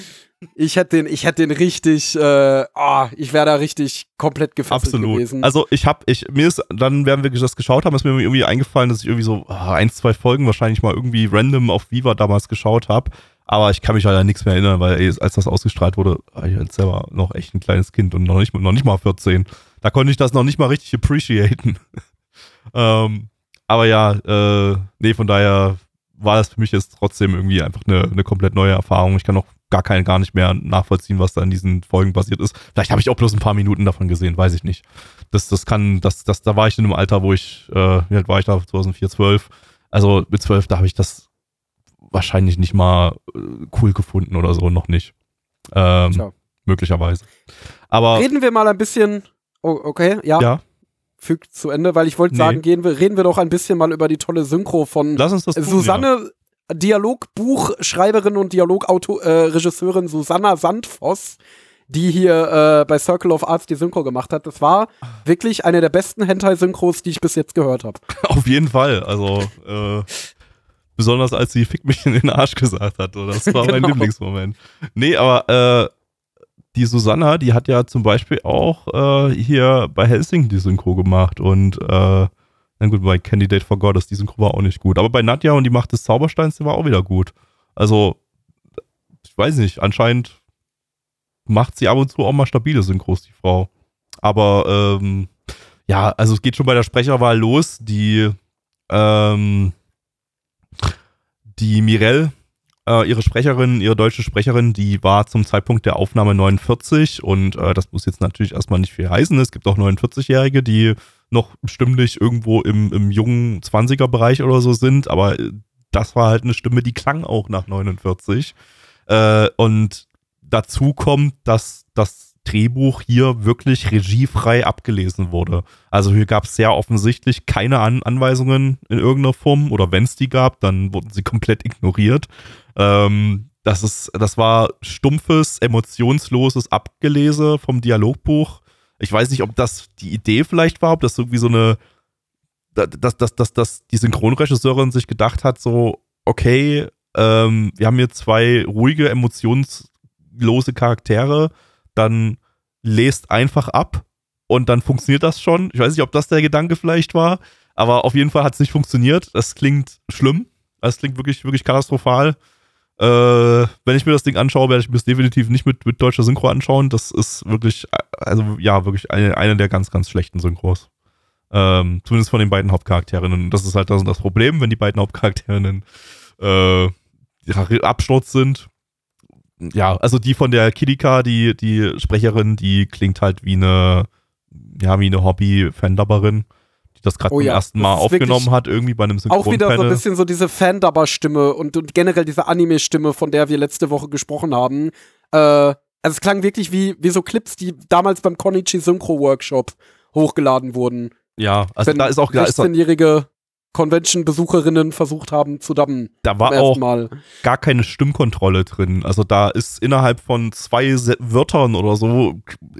Ich hätte den richtig, ich wäre da richtig komplett gefesselt gewesen. Also mir ist dann, während wir das geschaut haben, ist mir irgendwie eingefallen, dass ich irgendwie so 1-2 Folgen wahrscheinlich mal irgendwie random auf Viva damals geschaut habe. Aber ich kann mich halt an nichts mehr erinnern, weil als das ausgestrahlt wurde, war ich halt selber noch echt ein kleines Kind und noch nicht mal 14. Da konnte ich das noch nicht mal richtig appreciaten. Aber ja, von daher war das für mich jetzt trotzdem irgendwie einfach eine komplett neue Erfahrung. Ich kann auch gar nicht mehr nachvollziehen, was da in diesen Folgen passiert ist. Vielleicht habe ich auch bloß ein paar Minuten davon gesehen, weiß ich nicht. Da war ich in einem Alter, wo wie alt war ich da? 2004, 12. Also mit 12, da habe ich das wahrscheinlich nicht mal cool gefunden oder so, noch nicht. Möglicherweise. Aber reden wir mal ein bisschen, okay, ja. Fügt zu Ende, weil ich wollte sagen, reden wir doch ein bisschen mal über die tolle Synchro von Lass uns das tun, Susanne, Dialogbuchschreiberin und Dialogregisseurin Susanna Sandvoss, die hier bei Circle of Arts die Synchro gemacht hat. Das war wirklich eine der besten Hentai-Synchros, die ich bis jetzt gehört habe. Auf jeden Fall, also besonders als sie Fick mich in den Arsch gesagt hat, das war mein Lieblingsmoment. Nee, aber die Susanna, die hat ja zum Beispiel auch hier bei Hellsing die Synchro gemacht und na gut, bei Candidate for Goddess, die Synchro war auch nicht gut. Aber bei Nadja und die Macht des Zaubersteins, die war auch wieder gut. Also, ich weiß nicht, anscheinend macht sie ab und zu auch mal stabile Synchros, die Frau. Aber ja, also es geht schon bei der Sprecherwahl los. Die Mirelle, ihre deutsche Sprecherin, die war zum Zeitpunkt der Aufnahme 49 und das muss jetzt natürlich erstmal nicht viel heißen. Es gibt auch 49-Jährige, die noch stimmlich irgendwo im jungen 20er-Bereich oder so sind, aber das war halt eine Stimme, die klang auch nach 49. Und dazu kommt, dass das Drehbuch hier wirklich regiefrei abgelesen wurde. Also hier gab es sehr offensichtlich keine Anweisungen in irgendeiner Form oder wenn es die gab, dann wurden sie komplett ignoriert. Das war stumpfes, emotionsloses Abgelese vom Dialogbuch. Ich weiß nicht, ob das die Idee vielleicht war, ob das irgendwie so dass die Synchronregisseurin sich gedacht hat, so, okay, wir haben hier 2 ruhige, emotionslose Charaktere, dann lest einfach ab und dann funktioniert das schon. Ich weiß nicht, ob das der Gedanke vielleicht war, aber auf jeden Fall hat es nicht funktioniert. Das klingt schlimm. Das klingt wirklich, wirklich katastrophal. Wenn ich mir das Ding anschaue, werde ich mir das definitiv nicht mit deutscher Synchro anschauen. Das ist wirklich, also ja, wirklich eine der ganz, ganz schlechten Synchros. Zumindest von den beiden Hauptcharakterinnen. Das ist halt das Problem, wenn die beiden Hauptcharakterinnen Absturz sind. Ja, also die von der Kidika, die Sprecherin, die klingt halt wie eine Hobby-Fandubberin, die das gerade zum ersten Mal aufgenommen hat, irgendwie bei einem Synchronpanel. Auch wieder so ein bisschen so diese Fandubber-Stimme und generell diese Anime-Stimme, von der wir letzte Woche gesprochen haben. Also es klang wirklich wie so Clips, die damals beim Konichi Synchro-Workshop hochgeladen wurden. Ja, also da ist auch 16-jährige Convention-Besucherinnen versucht haben zu dubben. Da war auch gar keine Stimmkontrolle drin. Also da ist innerhalb von 2 Wörtern oder so,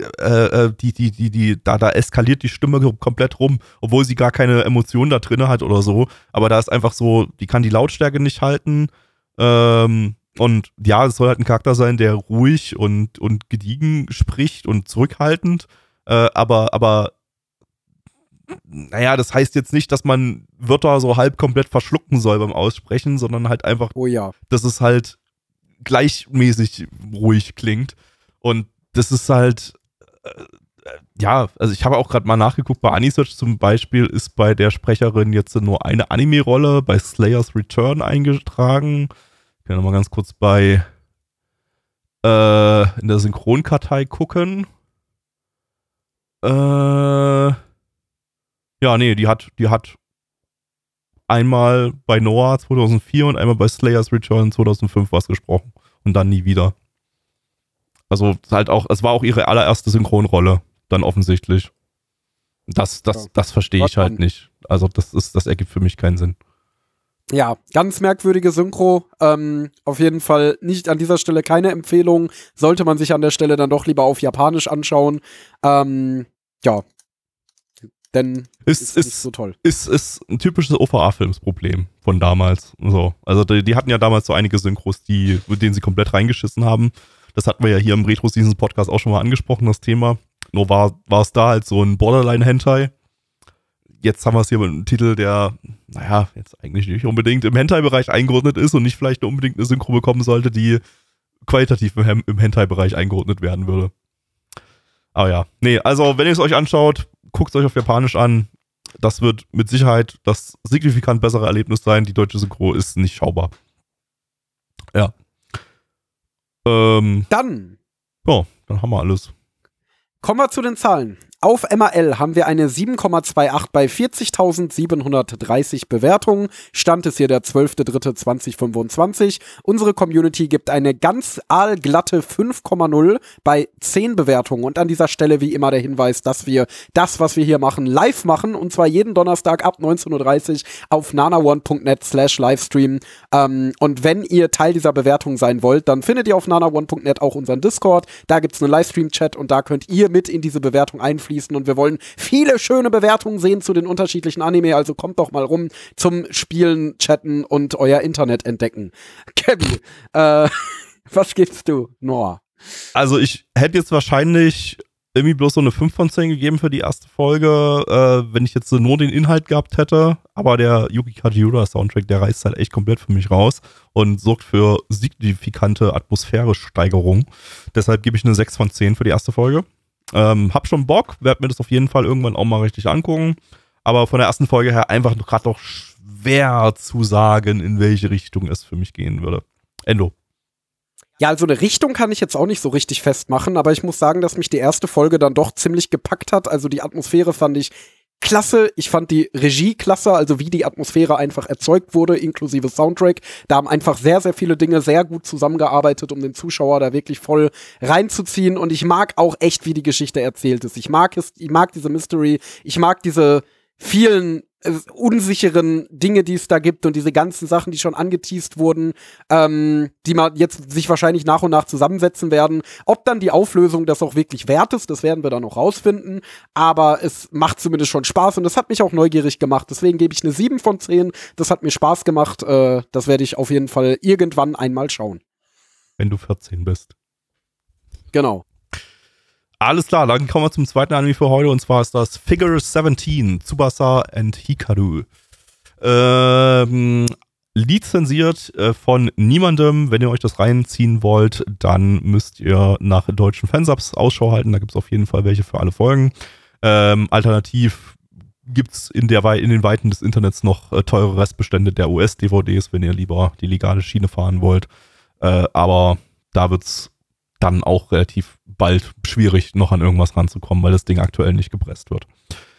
da eskaliert die Stimme komplett rum, obwohl sie gar keine Emotion da drin hat oder so. Aber da ist einfach so, die kann die Lautstärke nicht halten. Und ja, es soll halt ein Charakter sein, der ruhig und gediegen spricht und zurückhaltend. Aber naja, das heißt jetzt nicht, dass man Wörter so halb komplett verschlucken soll beim Aussprechen, sondern halt einfach, dass es halt gleichmäßig ruhig klingt. Und das ist halt, ja, also ich habe auch gerade mal nachgeguckt, bei Anisearch zum Beispiel ist bei der Sprecherin jetzt nur eine Anime-Rolle bei Slayer's Return eingetragen. Ich kann nochmal ganz kurz in der Synchronkartei gucken. Ja, nee, die hat einmal bei Noah 2004 und einmal bei Slayer's Return 2005 was gesprochen und dann nie wieder. Also halt auch, es war auch ihre allererste Synchronrolle, dann offensichtlich. Das verstehe ich halt nicht. Also das ergibt für mich keinen Sinn. Ja, ganz merkwürdige Synchro. Auf jeden Fall nicht an dieser Stelle keine Empfehlung. Sollte man sich an der Stelle dann doch lieber auf Japanisch anschauen. Ja. Denn ist nicht so toll. Ist ein typisches OVA-Filmsproblem von damals. So. Also die hatten ja damals so einige Synchros, mit denen sie komplett reingeschissen haben. Das hatten wir ja hier im Retro-Seasons-Podcast auch schon mal angesprochen, das Thema. Nur war es da halt so ein Borderline-Hentai. Jetzt haben wir es hier mit einem Titel, der, naja, jetzt eigentlich nicht unbedingt im Hentai-Bereich eingeordnet ist und nicht vielleicht unbedingt eine Synchro bekommen sollte, die qualitativ im Hentai-Bereich eingeordnet werden würde. Aber ja, nee, also wenn ihr es euch anschaut, guckt es euch auf Japanisch an. Das wird mit Sicherheit das signifikant bessere Erlebnis sein. Die deutsche Synchro ist nicht schaubar. Ja. Dann haben wir alles. Kommen wir zu den Zahlen. Auf MRL haben wir eine 7,28 bei 40.730 Bewertungen. Stand ist hier der 12.03.2025. Unsere Community gibt eine ganz aalglatte 5,0 bei 10 Bewertungen. Und an dieser Stelle wie immer der Hinweis, dass wir das, was wir hier machen, live machen. Und zwar jeden Donnerstag ab 19.30 Uhr auf nanaone.net/Livestream. Und wenn ihr Teil dieser Bewertung sein wollt, dann findet ihr auf nanaone.net auch unseren Discord. Da gibt es einen Livestream-Chat und da könnt ihr mit in diese Bewertung einfließen. Und wir wollen viele schöne Bewertungen sehen zu den unterschiedlichen Anime, also kommt doch mal rum zum Spielen, Chatten und euer Internet entdecken. Kevin, was gibst du, Noah? Also ich hätte jetzt wahrscheinlich irgendwie bloß so eine 5 von 10 gegeben für die erste Folge, wenn ich jetzt nur den Inhalt gehabt hätte, aber der Yuki Kajiura Soundtrack, der reißt halt echt komplett für mich raus und sorgt für signifikante Atmosphäre-Steigerung. Deshalb gebe ich eine 6 von 10 für die erste Folge. Hab schon Bock, werde mir das auf jeden Fall irgendwann auch mal richtig angucken, aber von der ersten Folge her einfach gerade noch schwer zu sagen, in welche Richtung es für mich gehen würde. Endo. Ja, also eine Richtung kann ich jetzt auch nicht so richtig festmachen, aber ich muss sagen, dass mich die erste Folge dann doch ziemlich gepackt hat. Also die Atmosphäre fand ich klasse. Ich fand die Regie klasse, also wie die Atmosphäre einfach erzeugt wurde, inklusive Soundtrack. Da haben einfach sehr, sehr viele Dinge sehr gut zusammengearbeitet, um den Zuschauer da wirklich voll reinzuziehen. Und ich mag auch echt, wie die Geschichte erzählt ist. Ich mag diese Mystery, ich mag diese vielen unsicheren Dinge, die es da gibt und diese ganzen Sachen, die schon angeteast wurden, die man jetzt sich wahrscheinlich nach und nach zusammensetzen werden. Ob dann die Auflösung das auch wirklich wert ist, das werden wir dann noch rausfinden, aber es macht zumindest schon Spaß und das hat mich auch neugierig gemacht. Deswegen gebe ich eine 7 von 10. Das hat mir Spaß gemacht. Das werde ich auf jeden Fall irgendwann einmal schauen. Wenn du 14 bist. Genau. Alles klar, dann kommen wir zum zweiten Anime für heute und zwar ist das Figure 17, Tsubasa and Hikaru. Lizenziert von niemandem. Wenn ihr euch das reinziehen wollt, dann müsst ihr nach deutschen Fansubs Ausschau halten. Da gibt es auf jeden Fall welche für alle Folgen. Alternativ gibt es in den Weiten des Internets noch teure Restbestände der US-DVDs, wenn ihr lieber die legale Schiene fahren wollt. Aber da wird es dann auch relativ bald schwierig, noch an irgendwas ranzukommen, weil das Ding aktuell nicht gepresst wird.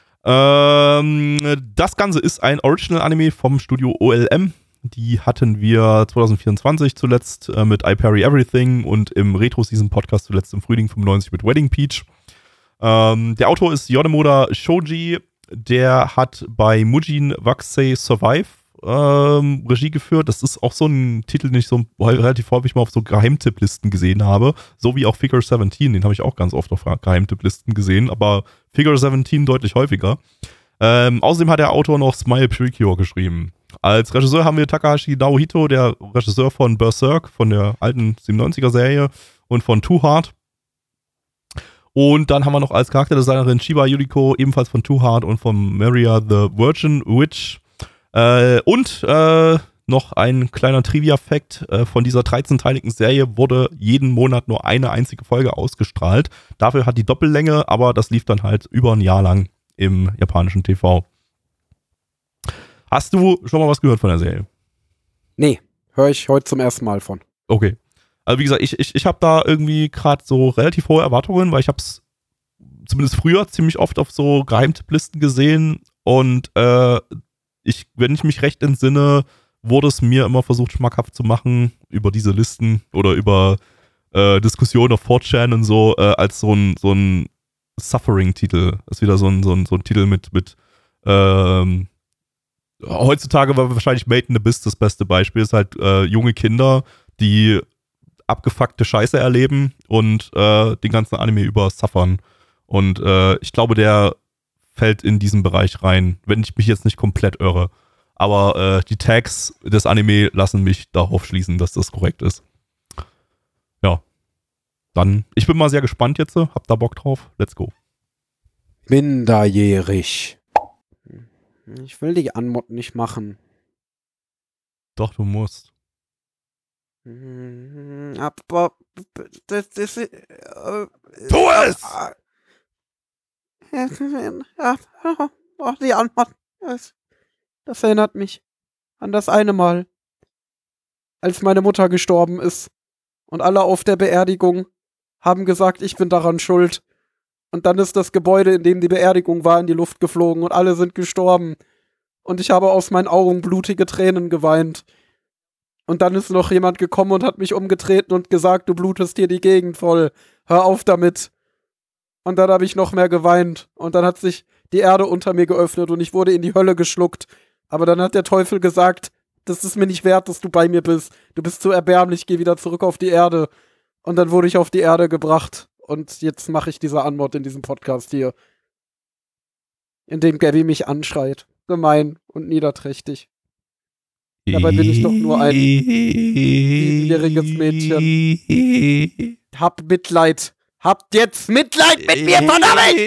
Das Ganze ist ein Original-Anime vom Studio OLM. Die hatten wir 2024 zuletzt mit I Parry Everything und im Retro-Season-Podcast zuletzt im Frühling 95 mit Wedding Peach. Der Autor ist Yonemoda Shoji. Der hat bei Mujin Wakusei Survive Regie geführt. Das ist auch so ein Titel, den ich so relativ häufig mal auf so Geheimtipplisten gesehen habe. So wie auch Figure 17, den habe ich auch ganz oft auf Geheimtipplisten gesehen, aber Figure 17 deutlich häufiger. Außerdem hat der Autor noch Smile Precure geschrieben. Als Regisseur haben wir Takahashi Naohito, der Regisseur von Berserk, von der alten 97er-Serie und von Too Hard. Und dann haben wir noch als Charakterdesignerin Shiba Yuriko, ebenfalls von Too Hard und von Maria the Virgin Witch. Und noch ein kleiner Trivia-Fact, von dieser 13-teiligen Serie wurde jeden Monat nur eine einzige Folge ausgestrahlt. Dafür hat die Doppellänge, aber das lief dann halt über ein Jahr lang im japanischen TV. Hast du schon mal was gehört von der Serie? Nee, höre ich heute zum ersten Mal von. Okay. Also wie gesagt, ich habe da irgendwie gerade so relativ hohe Erwartungen, weil ich habe es zumindest früher ziemlich oft auf so Geheimtipplisten gesehen und wenn ich mich recht entsinne, wurde es mir immer versucht, schmackhaft zu machen über diese Listen oder über Diskussionen auf 4chan und so, als so ein Suffering-Titel. Das ist wieder so ein Titel mit heutzutage war wahrscheinlich Made in the Abyss das beste Beispiel. Es ist halt junge Kinder, die abgefuckte Scheiße erleben und den ganzen Anime über suffern. Und ich glaube, der fällt in diesen Bereich rein, wenn ich mich jetzt nicht komplett irre. Aber die Tags des Anime lassen mich darauf schließen, dass das korrekt ist. Ja. dann, ich bin mal sehr gespannt jetzt. Habt da Bock drauf? Let's go. Minderjährig. Ich will die Anmod nicht machen. Doch, du musst. Aber das ist. Tu es! Die Anmod. Das erinnert mich an das eine Mal, als meine Mutter gestorben ist. Und alle auf der Beerdigung haben gesagt, ich bin daran schuld. Und dann ist das Gebäude, in dem die Beerdigung war, in die Luft geflogen und alle sind gestorben. Und ich habe aus meinen Augen blutige Tränen geweint. Und dann ist noch jemand gekommen und hat mich umgetreten und gesagt, du blutest hier die Gegend voll. Hör auf damit. Und dann habe ich noch mehr geweint. Und dann hat sich die Erde unter mir geöffnet und ich wurde in die Hölle geschluckt. Aber dann hat der Teufel gesagt, das ist mir nicht wert, dass du bei mir bist. Du bist zu erbärmlich, geh wieder zurück auf die Erde. Und dann wurde ich auf die Erde gebracht. Und jetzt mache ich diese Anmod in diesem Podcast hier. In dem Gabby mich anschreit. Gemein und niederträchtig. Dabei bin ich doch nur ein 7-jähriges Mädchen. Hab Mitleid. Habt jetzt Mitleid mit mir, verdammt!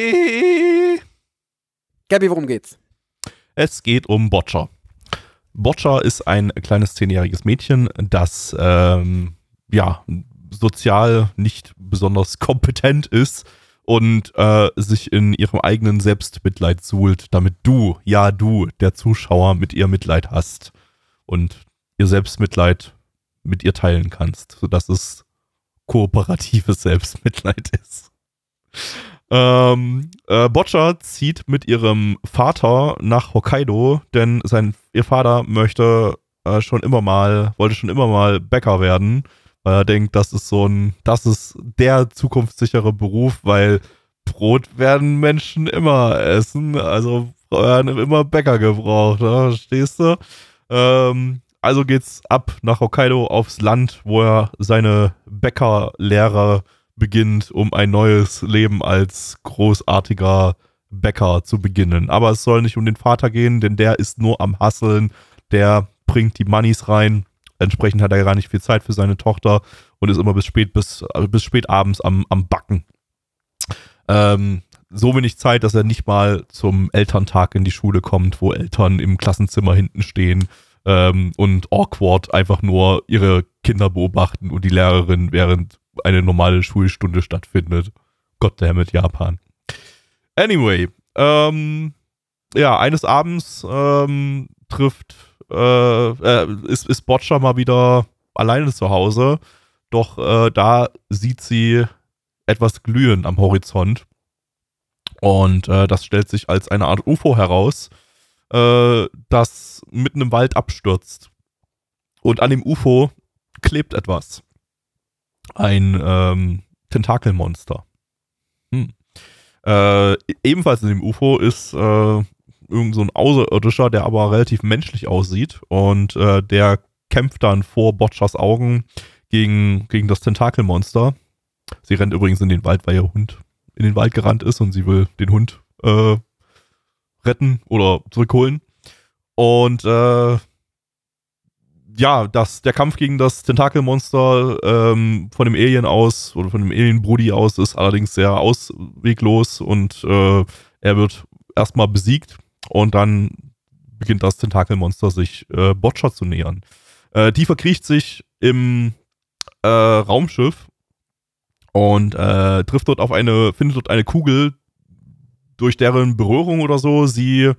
Gabby, worum geht's? Es geht um Boccia. Boccia ist ein kleines 10-jähriges Mädchen, das sozial nicht besonders kompetent ist und sich in ihrem eigenen Selbstmitleid suhlt, damit du, der Zuschauer, mit ihr Mitleid hast und ihr Selbstmitleid mit ihr teilen kannst, sodass es kooperatives Selbstmitleid ist. Boccia zieht mit ihrem Vater nach Hokkaido, denn ihr Vater wollte schon immer mal Bäcker werden, weil er denkt, das ist der zukunftssichere Beruf, weil Brot werden Menschen immer essen, also werden immer Bäcker gebraucht, ne? Verstehst du? Also geht's ab nach Hokkaido aufs Land, wo er seine Bäckerlehre beginnt, um ein neues Leben als großartiger Bäcker zu beginnen. Aber es soll nicht um den Vater gehen, denn der ist nur am Hustlen, der bringt die Moneys rein. Entsprechend hat er gar nicht viel Zeit für seine Tochter und ist immer bis spät abends am Backen. So wenig Zeit, dass er nicht mal zum Elterntag in die Schule kommt, wo Eltern im Klassenzimmer hinten stehen und awkward einfach nur ihre Kinder beobachten und die Lehrerin, während eine normale Schulstunde stattfindet. Goddammit, Japan. Anyway, eines Abends ist Boccia mal wieder alleine zu Hause, doch da sieht sie etwas glühen am Horizont und das stellt sich als eine Art UFO heraus, das mitten im Wald abstürzt und an dem UFO klebt etwas. Ein Tentakelmonster. Ebenfalls in dem UFO ist irgend so ein Außerirdischer, der aber relativ menschlich aussieht und der kämpft dann vor Boccias Augen gegen das Tentakelmonster. Sie rennt übrigens in den Wald, weil ihr Hund in den Wald gerannt ist und sie will den Hund retten oder zurückholen. Und der Kampf gegen das Tentakelmonster von dem Alien aus oder von dem Alien-Brudi aus ist allerdings sehr ausweglos und er wird erstmal besiegt und dann beginnt das Tentakelmonster sich Boccia zu nähern. Die verkriecht sich im Raumschiff und findet dort eine Kugel, durch deren Berührung oder so sie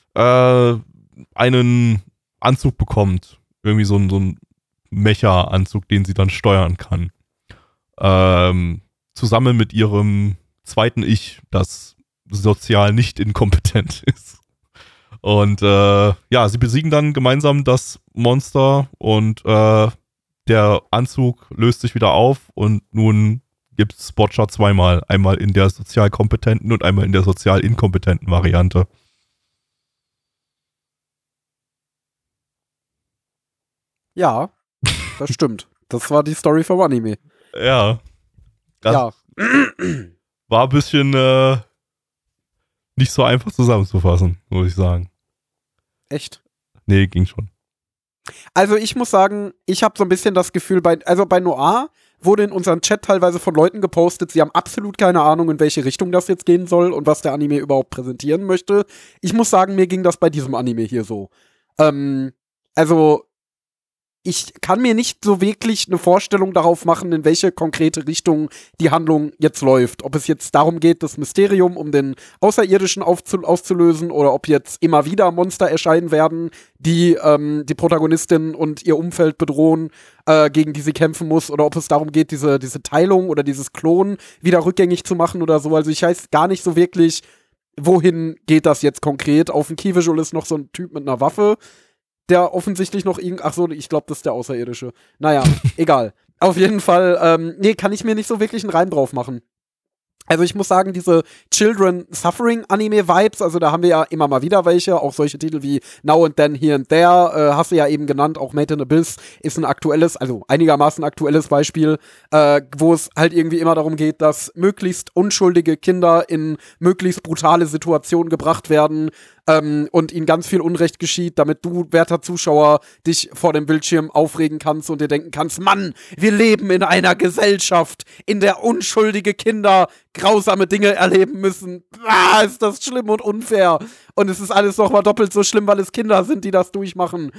einen Anzug bekommt. Irgendwie so ein Mecha-Anzug, den sie dann steuern kann. Zusammen mit ihrem zweiten Ich, das sozial nicht inkompetent ist. Und sie besiegen dann gemeinsam das Monster und der Anzug löst sich wieder auf und nun gibt es Boccia zweimal. Einmal in der sozial kompetenten und einmal in der sozial inkompetenten Variante. Ja, das stimmt. Das war die Story vom Anime. Ja. Das war ein bisschen nicht so einfach zusammenzufassen, muss ich sagen. Echt? Nee, ging schon. Also ich muss sagen, ich habe so ein bisschen das Gefühl, bei Noir wurde in unserem Chat teilweise von Leuten gepostet, sie haben absolut keine Ahnung, in welche Richtung das jetzt gehen soll und was der Anime überhaupt präsentieren möchte. Ich muss sagen, mir ging das bei diesem Anime hier so. Also, ich kann mir nicht so wirklich eine Vorstellung darauf machen, in welche konkrete Richtung die Handlung jetzt läuft. Ob es jetzt darum geht, das Mysterium um den Außerirdischen auszulösen oder ob jetzt immer wieder Monster erscheinen werden, die die Protagonistin und ihr Umfeld bedrohen, gegen die sie kämpfen muss, oder ob es darum geht, diese Teilung oder dieses Klon wieder rückgängig zu machen oder so. Also ich weiß gar nicht so wirklich, wohin geht das jetzt konkret. Auf dem Key-Visual ist noch so ein Typ mit einer Waffe, der offensichtlich noch ich glaube, das ist der Außerirdische. Naja, egal. Auf jeden Fall, kann ich mir nicht so wirklich einen Reim drauf machen. Also ich muss sagen, diese Children Suffering Anime Vibes, also da haben wir ja immer mal wieder welche, auch solche Titel wie Now and Then, Here and There, hast du ja eben genannt, auch Made in Abyss ist ein aktuelles, also einigermaßen aktuelles Beispiel, wo es halt irgendwie immer darum geht, dass möglichst unschuldige Kinder in möglichst brutale Situationen gebracht werden, und ihnen ganz viel Unrecht geschieht, damit du, werter Zuschauer, dich vor dem Bildschirm aufregen kannst und dir denken kannst, Mann, wir leben in einer Gesellschaft, in der unschuldige Kinder grausame Dinge erleben müssen. Ist das schlimm und unfair. Und es ist alles noch mal doppelt so schlimm, weil es Kinder sind, die das durchmachen.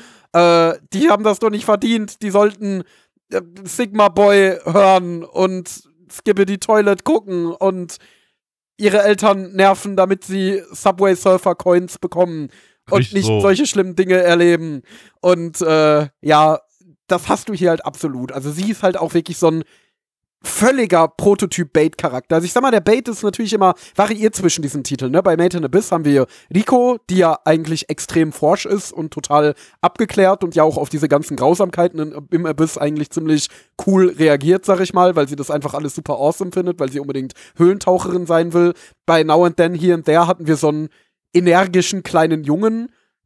Die haben das doch nicht verdient. Die sollten Sigma Boy hören und Skibidi Toilet gucken und ihre Eltern nerven, damit sie Subway Surfer Coins bekommen und nicht solche schlimmen Dinge erleben. Und das hast du hier halt absolut. Also sie ist halt auch wirklich so ein völliger Prototyp-Bait-Charakter. Also ich sag mal, der Bait ist natürlich immer variiert zwischen diesen Titeln. Ne? Bei Made in Abyss haben wir Riko, die ja eigentlich extrem forsch ist und total abgeklärt und ja auch auf diese ganzen Grausamkeiten im Abyss eigentlich ziemlich cool reagiert, sag ich mal, weil sie das einfach alles super awesome findet, weil sie unbedingt Höhlentaucherin sein will. Bei Now and Then, Here and There hatten wir so einen energischen kleinen Jungen,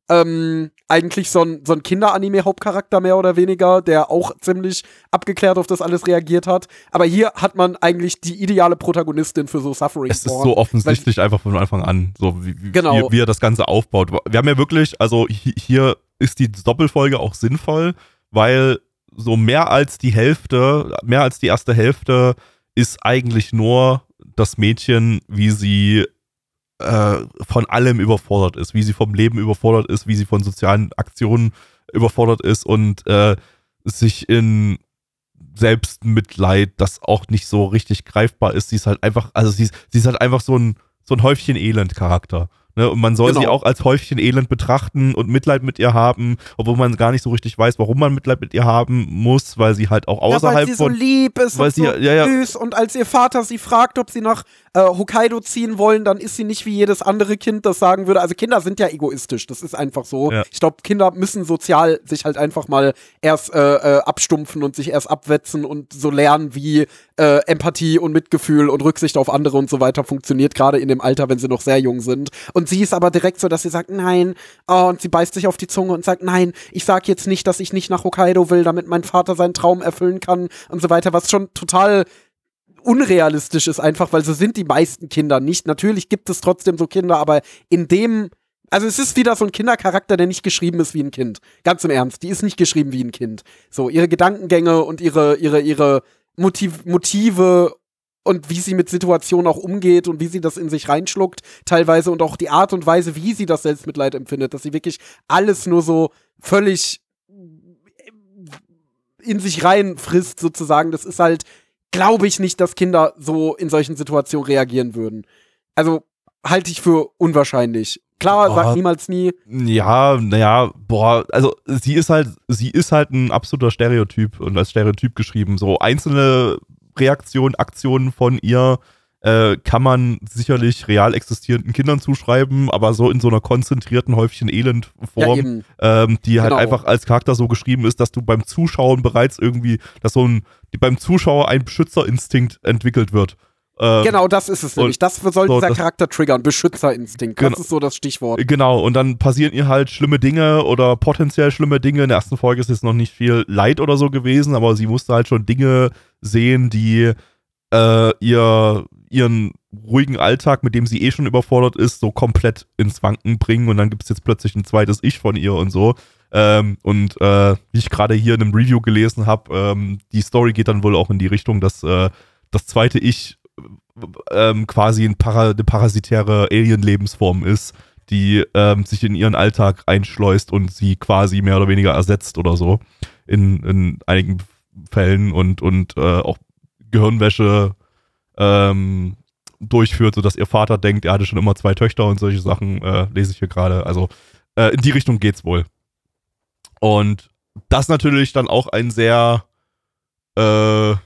eigentlich so ein Kinder-Anime-Hauptcharakter mehr oder weniger, der auch ziemlich abgeklärt auf das alles reagiert hat. Aber hier hat man eigentlich die ideale Protagonistin für so Suffering. Es ist so offensichtlich einfach von Anfang an, so wie er das Ganze aufbaut. Wir haben ja wirklich, also hier ist die Doppelfolge auch sinnvoll, weil so mehr als die erste Hälfte ist eigentlich nur das Mädchen, wie sie von allem überfordert ist, wie sie vom Leben überfordert ist, wie sie von sozialen Aktionen überfordert ist und sich in Selbstmitleid, das auch nicht so richtig greifbar ist. Sie ist halt einfach, also sie ist halt einfach so ein Häufchen Elend-Charakter. Ne? Und man soll sie auch als Häufchen Elend betrachten und Mitleid mit ihr haben, obwohl man gar nicht so richtig weiß, warum man Mitleid mit ihr haben muss, weil sie halt auch außerhalb weil sie so lieb ist und so süß. Und als ihr Vater sie fragt, ob sie nach Hokkaido ziehen wollen, dann ist sie nicht wie jedes andere Kind, das sagen würde. Also Kinder sind ja egoistisch, das ist einfach so. Ja. Ich glaube, Kinder müssen sozial sich halt einfach mal erst abstumpfen und sich erst abwetzen und so lernen, wie Empathie und Mitgefühl und Rücksicht auf andere und so weiter funktioniert, gerade in dem Alter, wenn sie noch sehr jung sind. Und sie ist aber direkt so, dass sie sagt, nein, und sie beißt sich auf die Zunge und sagt, nein, ich sag jetzt nicht, dass ich nicht nach Hokkaido will, damit mein Vater seinen Traum erfüllen kann und so weiter, was schon total unrealistisch ist einfach, weil so sind die meisten Kinder nicht. Natürlich gibt es trotzdem so Kinder, aber also es ist wieder so ein Kindercharakter, der nicht geschrieben ist wie ein Kind. Ganz im Ernst, die ist nicht geschrieben wie ein Kind. So, ihre Gedankengänge und ihre Motive und wie sie mit Situationen auch umgeht und wie sie das in sich reinschluckt teilweise und auch die Art und Weise, wie sie das Selbstmitleid empfindet, dass sie wirklich alles nur so völlig in sich rein frisst sozusagen. Das ist halt, glaube ich nicht, dass Kinder so in solchen Situationen reagieren würden. Also halte ich für unwahrscheinlich. Klar, sagt niemals nie. Ja, also sie ist halt ein absoluter Stereotyp und als Stereotyp geschrieben. So einzelne Reaktionen, Aktionen von ihr kann man sicherlich real existierenden Kindern zuschreiben, aber so in so einer konzentrierten Häufchen Elend-Form, die halt einfach als Charakter so geschrieben ist, dass du beim Zuschauen bereits irgendwie, beim Zuschauer ein Beschützerinstinkt entwickelt wird. Genau, das ist es nämlich. Das soll dieser Charakter triggern, Beschützerinstinkt. Das ist so das Stichwort. Genau, und dann passieren ihr halt schlimme Dinge oder potenziell schlimme Dinge. In der ersten Folge ist jetzt noch nicht viel Leid oder so gewesen, aber sie musste halt schon Dinge sehen, die ihren ruhigen Alltag, mit dem sie schon überfordert ist, so komplett ins Wanken bringen und dann gibt es jetzt plötzlich ein zweites Ich von ihr und so. Wie ich gerade hier in einem Review gelesen habe, die Story geht dann wohl auch in die Richtung, dass das zweite Ich quasi eine parasitäre Alien-Lebensform ist, die sich in ihren Alltag einschleust und sie quasi mehr oder weniger ersetzt oder so in einigen Fällen und auch Gehirnwäsche durchführt, sodass ihr Vater denkt, er hatte schon immer 2 Töchter und solche Sachen, lese ich hier gerade. Also in die Richtung geht's wohl. Und das natürlich dann auch ein sehr da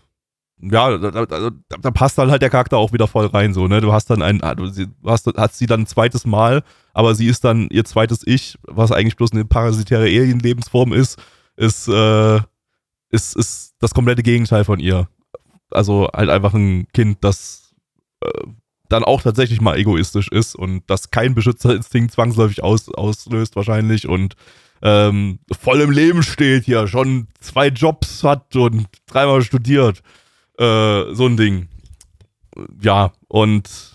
passt dann halt der Charakter auch wieder voll rein, so, ne? Du hast dann hast sie dann ein zweites Mal, aber sie ist dann ihr zweites Ich, was eigentlich bloß eine parasitäre Alien-Lebensform ist das komplette Gegenteil von ihr. Also halt einfach ein Kind, das dann auch tatsächlich mal egoistisch ist und das kein Beschützerinstinkt zwangsläufig auslöst wahrscheinlich und voll im Leben steht hier, schon 2 Jobs hat und 3-mal studiert. So ein Ding. Ja, und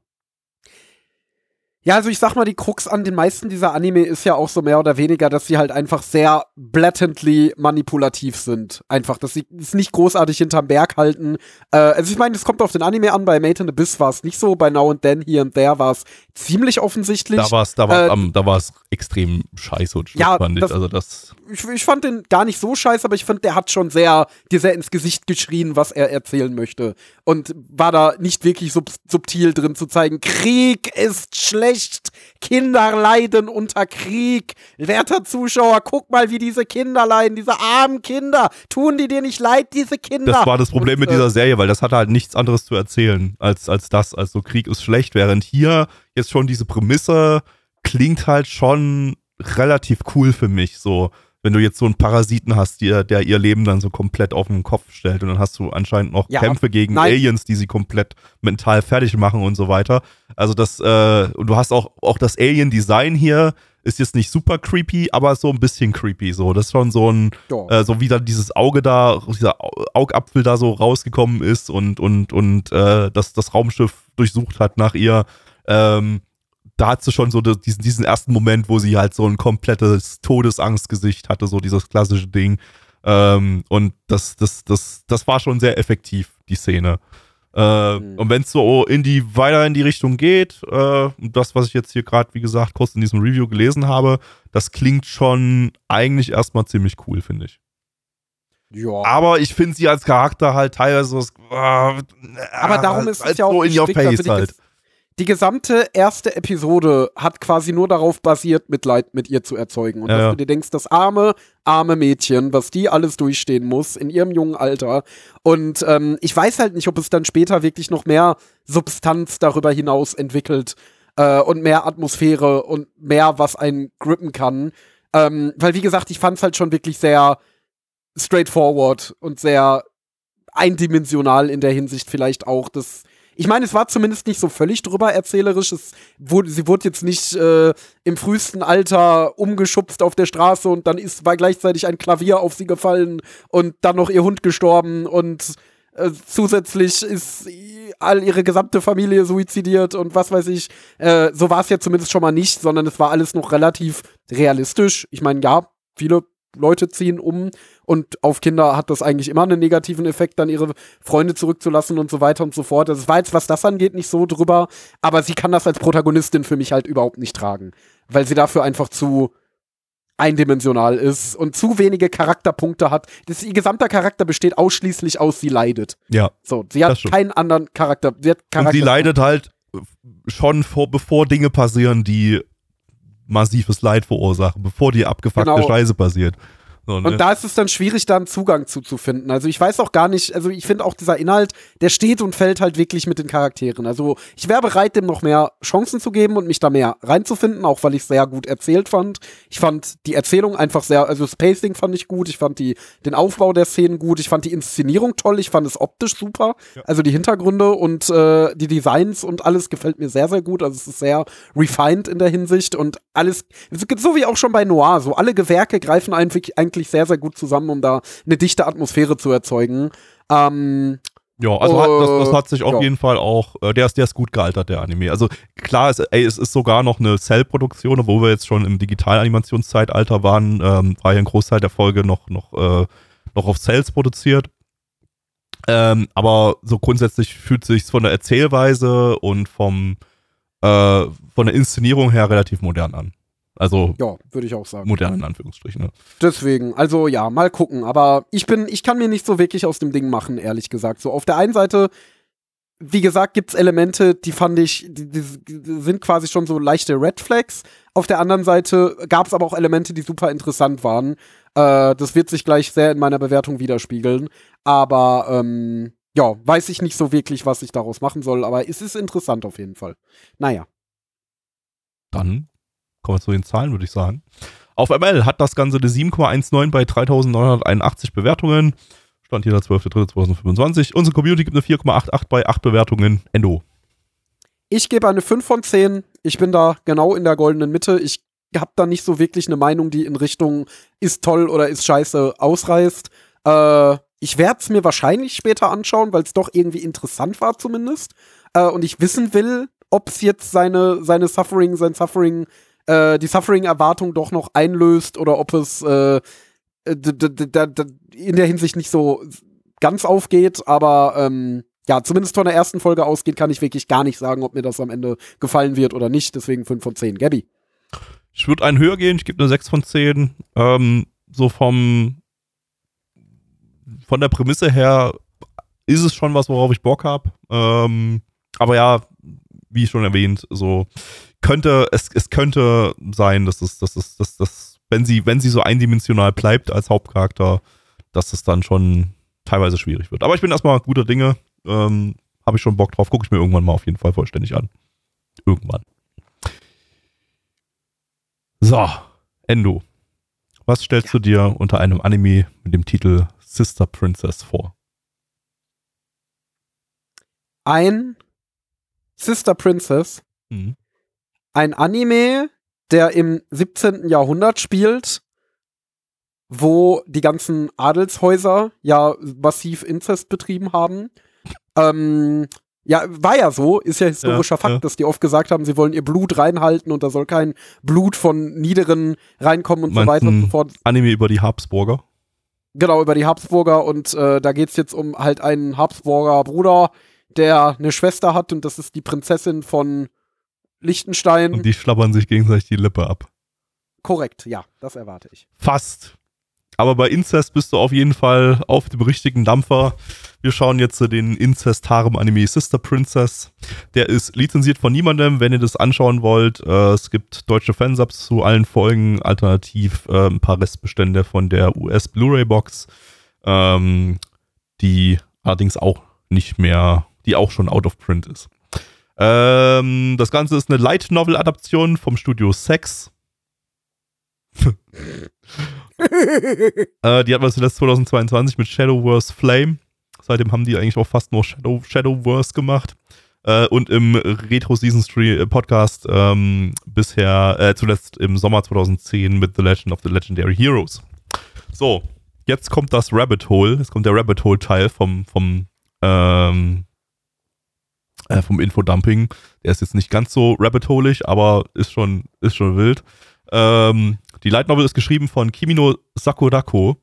Ja, also ich sag mal, die Krux an den meisten dieser Anime ist ja auch so mehr oder weniger, dass sie halt einfach sehr blatantly manipulativ sind. Einfach, dass sie es nicht großartig hinterm Berg halten. Also ich meine, es kommt auf den Anime an, bei Made in Abyss war es nicht so, bei Now and Then, Here and There war es ziemlich offensichtlich. Da war es extrem scheiße und schlimm, fand ich. Also ich fand den gar nicht so scheiße, aber ich fand, der hat schon dir sehr ins Gesicht geschrien, was er erzählen möchte. Und war da nicht wirklich subtil drin zu zeigen, Krieg ist schlecht. Kinder leiden unter Krieg. Werter Zuschauer, guck mal, wie diese Kinder leiden, diese armen Kinder. Tun die dir nicht leid, diese Kinder? Das war das Problem mit dieser Serie, weil das hatte halt nichts anderes zu erzählen als das. Also Krieg ist schlecht, während hier jetzt schon diese Prämisse klingt halt schon relativ cool für mich, so. Wenn du jetzt so einen Parasiten hast, der ihr Leben dann so komplett auf den Kopf stellt und dann hast du anscheinend noch Kämpfe gegen Aliens, die sie komplett mental fertig machen und so weiter. Also und du hast auch das Alien-Design hier ist jetzt nicht super creepy, aber so ein bisschen creepy, so. Das ist schon so so wie dann dieses Auge da, dieser Augapfel da so rausgekommen ist und das Raumschiff durchsucht hat nach ihr, da hat sie schon so diesen ersten Moment, wo sie halt so ein komplettes Todesangstgesicht hatte, so dieses klassische Ding. Und das war schon sehr effektiv, die Szene. Und wenn es so weiter in die Richtung geht, das, was ich jetzt hier gerade, wie gesagt, kurz in diesem Review gelesen habe, das klingt schon eigentlich erstmal ziemlich cool, finde ich. Ja. Aber ich finde sie als Charakter halt teilweise aber darum ist es ja auch so in your face halt. Die gesamte erste Episode hat quasi nur darauf basiert, Mitleid mit ihr zu erzeugen. Und dass du dir denkst, das arme Mädchen, was die alles durchstehen muss in ihrem jungen Alter. Und ich weiß halt nicht, ob es dann später wirklich noch mehr Substanz darüber hinaus entwickelt und mehr Atmosphäre und mehr, was einen grippen kann. Weil, wie gesagt, ich fand es halt schon wirklich sehr straightforward und sehr eindimensional in der Hinsicht vielleicht auch, ich meine, es war zumindest nicht so völlig drüber erzählerisch. Sie wurde jetzt nicht im frühesten Alter umgeschubst auf der Straße und dann war gleichzeitig ein Klavier auf sie gefallen und dann noch ihr Hund gestorben und zusätzlich ist ihre gesamte Familie suizidiert und was weiß ich. So war es ja zumindest schon mal nicht, sondern es war alles noch relativ realistisch. Ich meine, ja, viele Leute ziehen um und auf Kinder hat das eigentlich immer einen negativen Effekt, dann ihre Freunde zurückzulassen und so weiter und so fort. Das war jetzt, was das angeht, nicht so drüber, aber sie kann das als Protagonistin für mich halt überhaupt nicht tragen, weil sie dafür einfach zu eindimensional ist und zu wenige Charakterpunkte hat. Ihr gesamter Charakter besteht ausschließlich aus, sie leidet. Ja. So, sie hat keinen anderen Charakter. Und sie leidet halt schon bevor Dinge passieren, die massives Leid verursachen, bevor die abgefuckte Scheiße passiert. So, ne? Und da ist es dann schwierig, da einen Zugang zu finden. Also ich weiß auch gar nicht, also ich finde auch dieser Inhalt, der steht und fällt halt wirklich mit den Charakteren. Also ich wäre bereit, dem noch mehr Chancen zu geben und mich da mehr reinzufinden, auch weil ich es sehr gut erzählt fand. Ich fand die Erzählung einfach also das Pacing fand ich gut, ich fand den Aufbau der Szenen gut, ich fand die Inszenierung toll, ich fand es optisch super. Ja. Also die Hintergründe und die Designs und alles gefällt mir sehr, sehr gut. Also es ist sehr refined in der Hinsicht und alles, so wie auch schon bei Noir, so alle Gewerke greifen eigentlich sehr, sehr gut zusammen, um da eine dichte Atmosphäre zu erzeugen. Ja, also das hat sich auf jeden Fall auch, der ist gut gealtert, der Anime. Also klar, es ist sogar noch eine Cell-Produktion, obwohl wir jetzt schon im Digital-Animationszeitalter waren, war ja ein Großteil der Folge noch auf Cells produziert. Aber so grundsätzlich fühlt sich von der Erzählweise und von der Inszenierung her relativ modern an. Also ja, würde ich auch sagen. Modern in Anführungsstrichen. Ne? Deswegen, also ja, mal gucken. Aber ich kann mir nicht so wirklich aus dem Ding machen, ehrlich gesagt. So auf der einen Seite, wie gesagt, gibt's Elemente, die fand ich, die sind quasi schon so leichte Red Flags. Auf der anderen Seite gab's aber auch Elemente, die super interessant waren. Das wird sich gleich sehr in meiner Bewertung widerspiegeln. Aber ja, weiß ich nicht so wirklich, was ich daraus machen soll. Aber es ist interessant auf jeden Fall. Naja. Dann kommen wir zu den Zahlen, würde ich sagen. Auf ML hat das Ganze eine 7,19 bei 3.981 Bewertungen. Stand hier der 12.3.2025. Unsere Community gibt eine 4,88 bei 8 Bewertungen. Endo. Ich gebe eine 5 von 10. Ich bin da genau in der goldenen Mitte. Ich habe da nicht so wirklich eine Meinung, die in Richtung ist toll oder ist scheiße ausreißt. Ich werde es mir wahrscheinlich später anschauen, weil es doch irgendwie interessant war zumindest. Und ich wissen will, ob es jetzt sein Suffering, die Suffering-Erwartung doch noch einlöst oder ob es in der Hinsicht nicht so ganz aufgeht. Aber ja, zumindest von der ersten Folge ausgeht, kann ich wirklich gar nicht sagen, ob mir das am Ende gefallen wird oder nicht. Deswegen 5 von 10. Gabby? Ich würde einen höher gehen. Ich gebe eine 6 von 10. So von der Prämisse her ist es schon was, worauf ich Bock habe. Aber ja, wie schon erwähnt, so es könnte sein, dass wenn sie so eindimensional bleibt als Hauptcharakter, dass es dann schon teilweise schwierig wird. Aber ich bin erstmal guter Dinge. Habe ich schon Bock drauf. Gucke ich mir irgendwann mal auf jeden Fall vollständig an. Irgendwann. So, Endo. Was stellst du dir unter einem Anime mit dem Titel Sister Princess vor? Ein Sister Princess. Mhm. Ein Anime, der im 17. Jahrhundert spielt, wo die ganzen Adelshäuser ja massiv Inzest betrieben haben. Ja, war ja so, ist ja historischer Fakt, dass die oft gesagt haben, sie wollen ihr Blut reinhalten und da soll kein Blut von Niederen reinkommen und so weiter und so fort. Anime über die Habsburger? Genau, über die Habsburger und da geht's jetzt um halt einen Habsburger Bruder, der eine Schwester hat und das ist die Prinzessin von Liechtenstein. Und die schlabbern sich gegenseitig die Lippe ab. Korrekt, ja, das erwarte ich. Fast. Aber bei Inzest bist du auf jeden Fall auf dem richtigen Dampfer. Wir schauen jetzt den Inzest-Harem-Anime Sister Princess. Der ist lizenziert von niemandem, wenn ihr das anschauen wollt. Es gibt deutsche Fansubs zu allen Folgen, alternativ ein paar Restbestände von der US-Blu-ray-Box, die allerdings auch nicht mehr, die auch schon out of print ist. Das Ganze ist eine Light-Novel-Adaption vom Studio Sex. Die hat man zuletzt 2022 mit Shadowverse Flame. Seitdem haben die eigentlich auch fast nur Shadowverse gemacht. Und im Retro Season 3 Podcast bisher zuletzt im Sommer 2010 mit The Legend of the Legendary Heroes. So, jetzt kommt das Rabbit Hole. Jetzt kommt der Rabbit Hole Teil vom Infodumping. Der ist jetzt nicht ganz so rabbit-holig, aber ist schon wild. Die Light Novel ist geschrieben von Kimino Sakurako.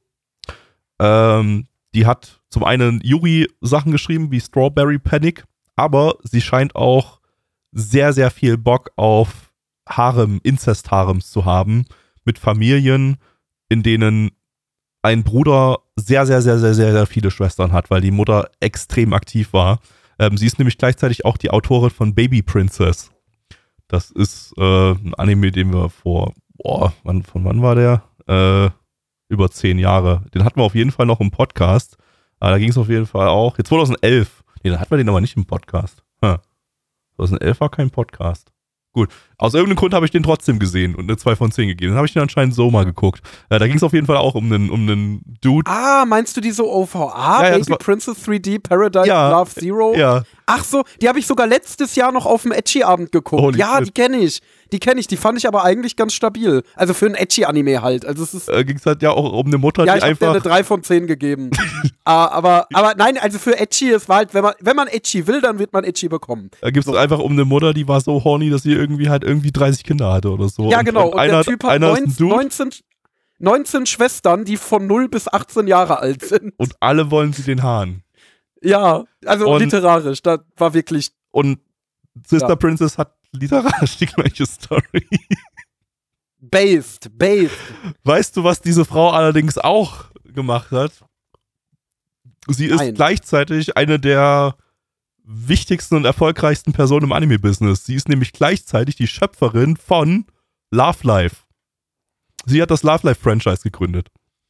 Die hat zum einen Yuri-Sachen geschrieben, wie Strawberry Panic, aber sie scheint auch sehr, sehr viel Bock auf Incest-Harems zu haben, mit Familien, in denen ein Bruder sehr, sehr, sehr, sehr, sehr, sehr viele Schwestern hat, weil die Mutter extrem aktiv war. Sie ist nämlich gleichzeitig auch die Autorin von Baby Princess. Das ist ein Anime, den wir von wann war der? Über 10 Jahre. Den hatten wir auf jeden Fall noch im Podcast. Da ging es auf jeden Fall auch. Jetzt 2011. Nee, dann hatten wir den aber nicht im Podcast. 2011 war kein Podcast. Gut. Aus irgendeinem Grund habe ich den trotzdem gesehen und eine 2 von 10 gegeben. Dann habe ich den anscheinend so mal geguckt. Da ging es auf jeden Fall auch um einen Dude. Ah, meinst du diese OVA? Ja, Baby Princess 3D Paradise Love Zero? Ja. Ach so, die habe ich sogar letztes Jahr noch auf dem Edgy-Abend geguckt. Holy ja, shit. die kenne ich. Die fand ich aber eigentlich ganz stabil. Also für ein Edgy-Anime halt. Also es ist Ging es halt ja auch um eine Mutter, ja, die ich habe dir einfach... eine 3 von 10 gegeben. aber nein, also für Edgy, es war halt, wenn man Edgy will, dann wird man Edgy bekommen. Da gibt es einfach um eine Mutter, die war so horny, dass sie irgendwie 30 Kinder hatte oder so. Ja, genau. Und der Typ hat einer ist ein Dude 19 Schwestern, die von 0 bis 18 Jahre alt sind. und alle wollen sie den Hahn. Ja, also Und- literarisch, da war wirklich. Und Sister Ja. Princess hat literarisch die gleiche Story. Based. Weißt du, was diese Frau allerdings auch gemacht hat? Sie ist Nein. gleichzeitig eine der wichtigsten und erfolgreichsten Personen im Anime-Business. Sie ist nämlich gleichzeitig die Schöpferin von Love Life. Sie hat das Love Life-Franchise gegründet.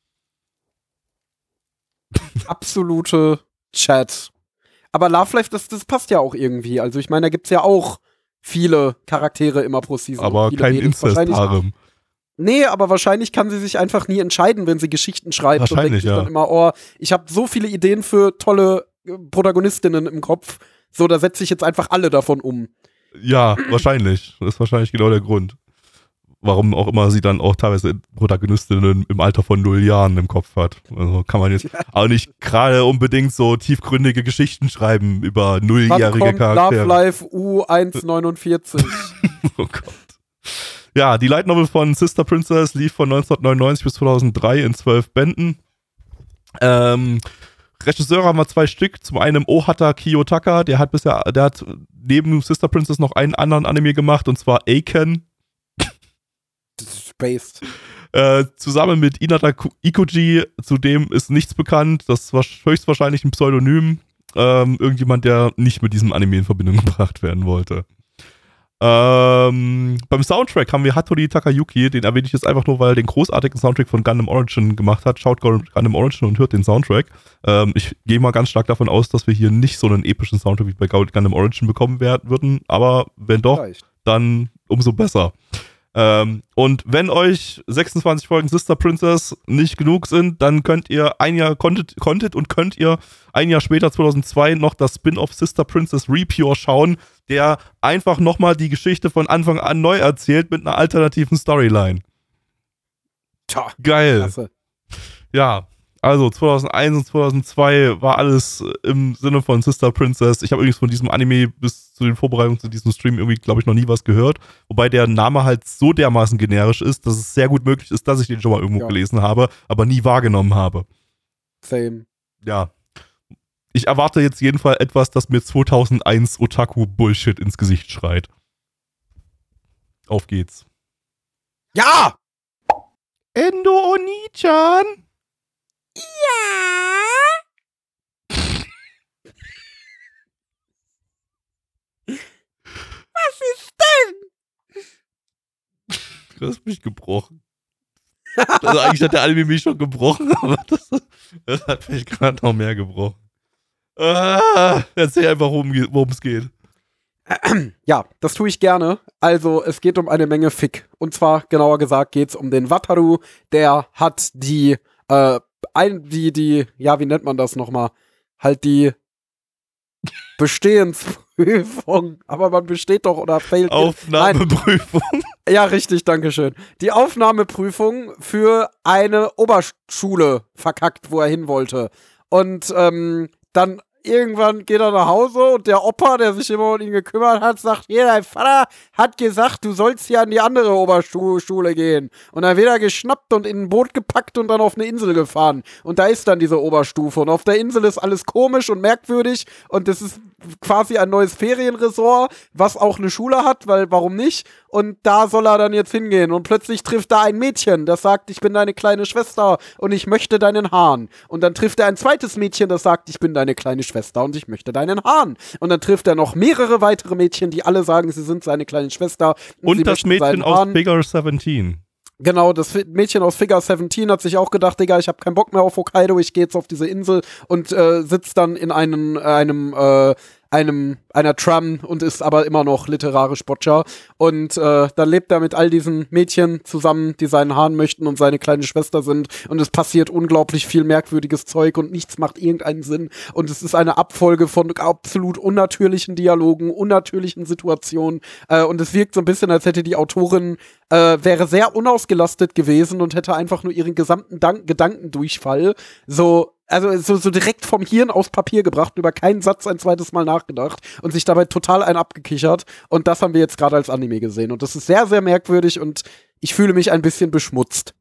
Absolute Chat. Aber Love Life, das passt ja auch irgendwie. Also ich meine, da gibt's ja auch viele Charaktere immer pro Season. Aber viele kein Mädels. Wahrscheinlich- Incest-Harem. Nee, aber wahrscheinlich kann sie sich einfach nie entscheiden, wenn sie Geschichten schreibt. Und Wahrscheinlich, denkt sich ja. dann immer, oh, ich habe so viele Ideen für tolle Protagonistinnen im Kopf. So, da setze ich jetzt einfach alle davon um. Ja, wahrscheinlich. Das ist wahrscheinlich genau der Grund. Warum auch immer sie dann auch teilweise Protagonistinnen im Alter von 0 Jahren im Kopf hat. Also kann man jetzt auch nicht gerade unbedingt so tiefgründige Geschichten schreiben über Wann 0-jährige kommt Love Charaktere. Life U149? Oh Gott. Ja, die Light Novel von Sister Princess lief von 1999 bis 2003 in 12 Bänden. Regisseure haben wir 2 Stück. Zum einen Ohata Kiyotaka, der hat neben Sister Princess noch einen anderen Anime gemacht, und zwar Aiken. Based. Zusammen mit Inata Ikuji, zudem ist nichts bekannt. Das war höchstwahrscheinlich ein Pseudonym. Irgendjemand, der nicht mit diesem Anime in Verbindung gebracht werden wollte. Beim Soundtrack haben wir Hattori Takayuki, den erwähne ich jetzt einfach nur, weil er den großartigen Soundtrack von Gundam Origin gemacht hat. Schaut Gundam Origin und hört den Soundtrack. Ich gehe mal ganz stark davon aus, dass wir hier nicht so einen epischen Soundtrack wie bei Gundam Origin bekommen würden, aber wenn doch, Vielleicht. dann umso besser. Und wenn euch 26 Folgen Sister Princess nicht genug sind, dann könnt ihr ein Jahr später, 2002, noch das Spin-off Sister Princess Repure schauen, der einfach nochmal die Geschichte von Anfang an neu erzählt mit einer alternativen Storyline. Tja, Geil. klasse. Ja, also 2001 und 2002 war alles im Sinne von Sister Princess. Ich habe übrigens von diesem Anime bis zu den Vorbereitungen zu diesem Stream irgendwie, glaube ich, noch nie was gehört. Wobei der Name halt so dermaßen generisch ist, dass es sehr gut möglich ist, dass ich den schon mal irgendwo gelesen habe, aber nie wahrgenommen habe. Same. Ja. Ich erwarte jetzt jedenfalls etwas, das mir 2001 Otaku-Bullshit ins Gesicht schreit. Auf geht's. Ja! Endo Oni-chan! Was ist denn? Du hast mich gebrochen. Also eigentlich hat der Anime mich schon gebrochen, aber das hat mich gerade noch mehr gebrochen. Erzähl einfach, worum es geht. Ja, das tue ich gerne. Also, es geht um eine Menge Fick. Und zwar, genauer gesagt, geht es um den Wataru. Der hat die, ja, wie nennt man das nochmal? Halt die Bestehensprüfung. Aber man besteht doch oder failt. Aufnahmeprüfung. Ja, richtig, dankeschön. Die Aufnahmeprüfung für eine Oberschule verkackt, wo er hin wollte. Und dann irgendwann geht er nach Hause und der Opa, der sich immer um ihn gekümmert hat, sagt, hier, dein Vater hat gesagt, du sollst hier an die andere Oberschule gehen. Und dann wird er geschnappt und in ein Boot gepackt und dann auf eine Insel gefahren. Und da ist dann diese Oberstufe. Und auf der Insel ist alles komisch und merkwürdig und das ist quasi ein neues Ferienresort, was auch eine Schule hat, weil warum nicht? Und da soll er dann jetzt hingehen. Und plötzlich trifft er ein Mädchen, das sagt, ich bin deine kleine Schwester und ich möchte deinen Hahn. Und dann trifft er ein zweites Mädchen, das sagt, ich bin deine kleine Schwester und ich möchte deinen Hahn. Und dann trifft er noch mehrere weitere Mädchen, die alle sagen, sie sind seine kleine Schwester. Und sie das möchten Mädchen seinen aus Hahn. Figure 17. Genau, das Mädchen aus Figure 17 hat sich auch gedacht, Digga, ich habe keinen Bock mehr auf Hokkaido, ich gehe jetzt auf diese Insel und sitzt dann in einem einer Tram und ist aber immer noch literarisch Boccia. Und dann lebt er mit all diesen Mädchen zusammen, die seinen Hahn möchten und seine kleine Schwester sind. Und es passiert unglaublich viel merkwürdiges Zeug und nichts macht irgendeinen Sinn. Und es ist eine Abfolge von absolut unnatürlichen Dialogen, unnatürlichen Situationen. Und es wirkt so ein bisschen, als hätte die Autorin wäre sehr unausgelastet gewesen und hätte einfach nur ihren gesamten Gedankendurchfall so direkt vom Hirn aufs Papier gebracht, über keinen Satz ein zweites Mal nachgedacht und sich dabei total abgekichert. Und das haben wir jetzt gerade als Anime gesehen. Und das ist sehr, sehr merkwürdig und ich fühle mich ein bisschen beschmutzt.